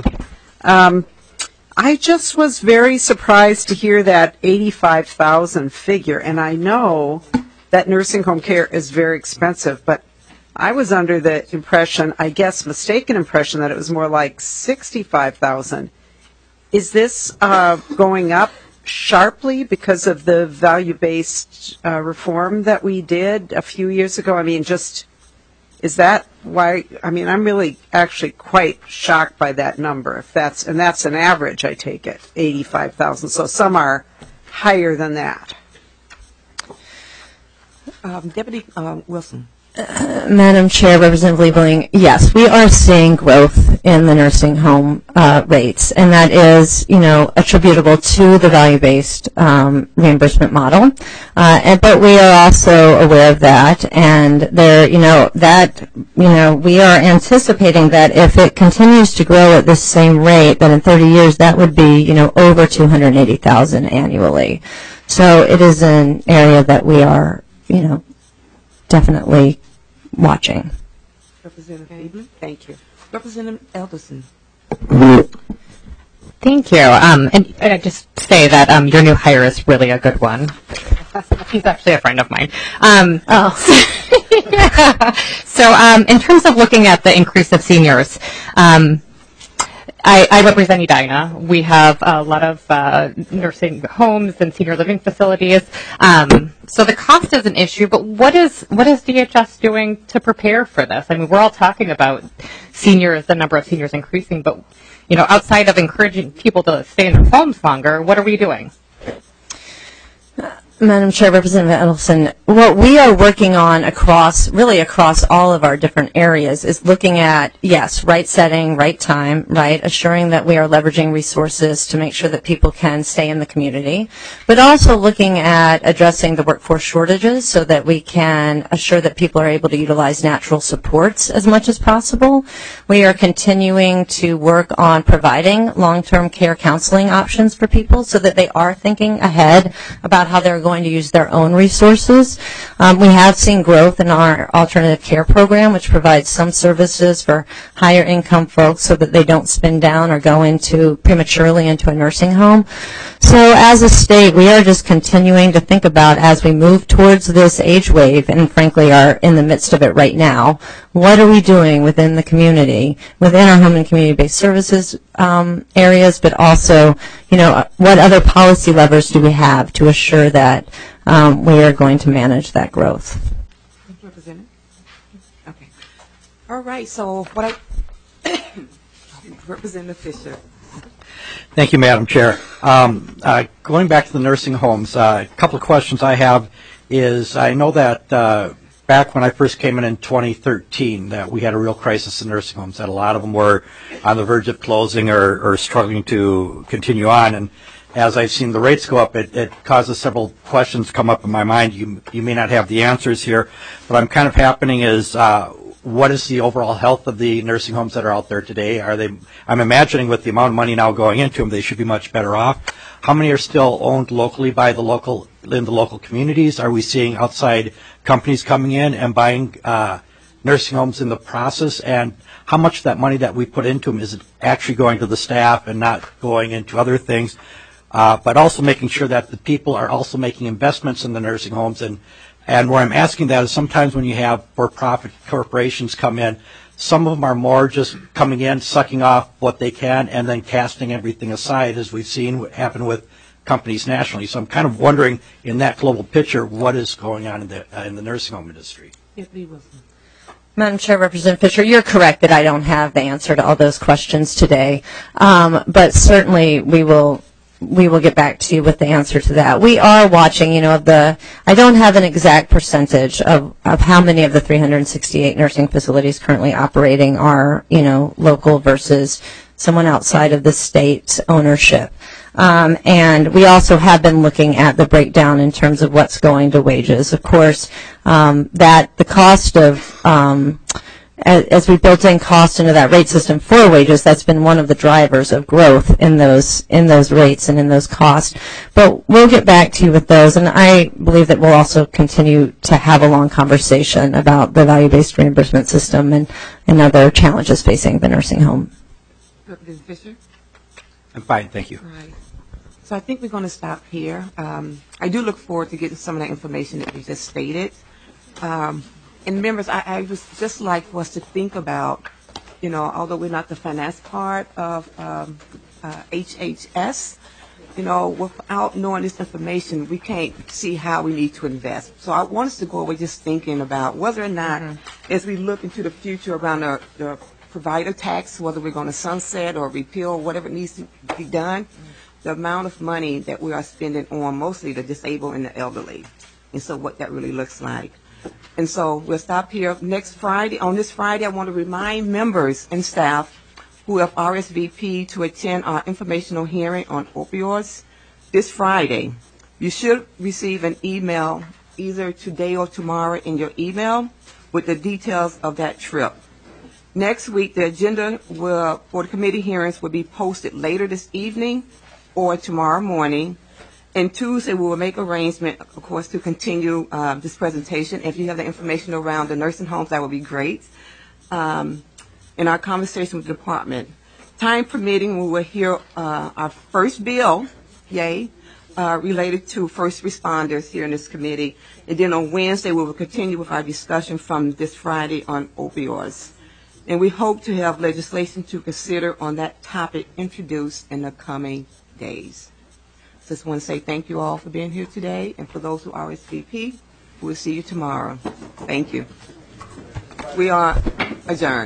I just was very surprised to hear that 85,000 figure, and I know that nursing home care is very expensive, but I was under the impression, I guess mistaken impression, that it was more like 65,000. Is this going up sharply because of the value-based reform that we did a few years ago? I mean, is that why? I mean, I'm really actually quite shocked by that number. And that's an average, I take it, 85,000. So some are higher than that. Deputy Wilson. Madam Chair, Representative Liebling, yes, we are seeing growth in the nursing home rates, and that is, attributable to the value-based reimbursement model. But we are also aware of that, and we are anticipating that if it continues to grow at this same rate, that in 30 years that would be, over 280,000 annually. So it is an area that we are definitely watching. Representative Abel, thank you. Representative Elderson. Thank you. And I just say that your new hire is really a good one. He's actually a friend of mine. So in terms of looking at the increase of seniors, I represent Edina. We have a lot of nursing homes and senior living facilities. So the cost is an issue, but what is DHS doing to prepare for this? I mean, we're all talking about seniors, the number of seniors increasing, but outside of encouraging people to stay in their homes longer, what are we doing? Madam Chair, Representative Edelson, what we are working on across all of our different areas is looking at, yes, right setting, right time, right, assuring that we are leveraging resources to make sure that people can stay in the community, but also looking at addressing the workforce shortages so that we can assure that people are able to utilize natural supports as much as possible. We are continuing to work on providing long-term care counseling options for people so that they are thinking ahead about how they're going to use their own resources. We have seen growth in our alternative care program, which provides some services for higher income folks so that they don't spin down or go prematurely into a nursing home. So as a state, we are just continuing to think about, as we move towards this age wave, and frankly are in the midst of it right now, what are we doing within the community, within our home and community-based services areas, but also, what other policy levers do we have to assure that we are going to manage that growth? Representative? Okay. All right, so Representative Fisher. Thank you, Madam Chair. Going back to the nursing homes, a couple of questions I have is, I know that back when I first came in 2013, that we had a real crisis in nursing homes, that a lot of them were on the verge of closing or struggling to continue on. And as I've seen the rates go up, it causes several questions to come up in my mind. You may not have the answers here, but I'm kind of happening is, what is the overall health of the nursing homes that are out there today? I'm imagining with the amount of money now going into them, they should be much better off. How many are still owned locally by in the local communities? Are we seeing outside companies coming in and buying nursing homes in the process? And how much of that money that we put into them is it actually going to the staff and not going into other things, but also making sure that the people are also making investments in the nursing homes. And where I'm asking that is sometimes when you have for-profit corporations come in, some of them are more just coming in, sucking off what they can, and then casting everything aside, as we've seen happen with companies nationally. So I'm kind of wondering, in that global picture, what is going on in the nursing home industry? Madam Chair, Representative Fisher, you're correct that I don't have the answer to all those questions today, but certainly we will get back to you with the answer to that. We are watching, I don't have an exact percentage of how many of the 368 nursing facilities currently operating are, local versus someone outside of the state's ownership. And we also have been looking at the breakdown in terms of what's going to wages. Of course, that the cost of, as we built in cost into that rate system for wages, that's been one of the drivers of growth in those rates and in those costs. But we'll get back to you with those, and I believe that we'll also continue to have a long conversation about the value-based reimbursement system and other challenges facing the nursing home. Representative Fisher? I'm fine, thank you. All right. So I think we're going to stop here. I do look forward to getting some of that information that you just stated. And members, I would just like for us to think about, although we're not the finance part of HHS, without knowing this information, we can't see how we need to invest. So I want us to go away just thinking about whether or not, as we look into the future around the provider tax, whether we're going to sunset or repeal, whatever needs to be done, the amount of money that we are spending on mostly the disabled and the elderly, and so what that really looks like. And so we'll stop here. Next Friday, on this Friday, I want to remind members and staff who have RSVP to attend our informational hearing on opioids this Friday. You should receive an email either today or tomorrow in your email with the details of that trip. Next week, the agenda for the committee hearings will be posted later this evening or tomorrow morning. And Tuesday, we will make arrangement, of course, to continue this presentation. If you have the information around the nursing homes, that would be great. In our conversation with the department, time permitting, we will hear our first bill, related to first responders here in this committee. And then on Wednesday, we will continue with our discussion from this Friday on opioids. And we hope to have legislation to consider on that topic introduced in the coming days. Just want to say thank you all for being here today, and for those who RSVP, we'll see you tomorrow. Thank you. We are adjourned.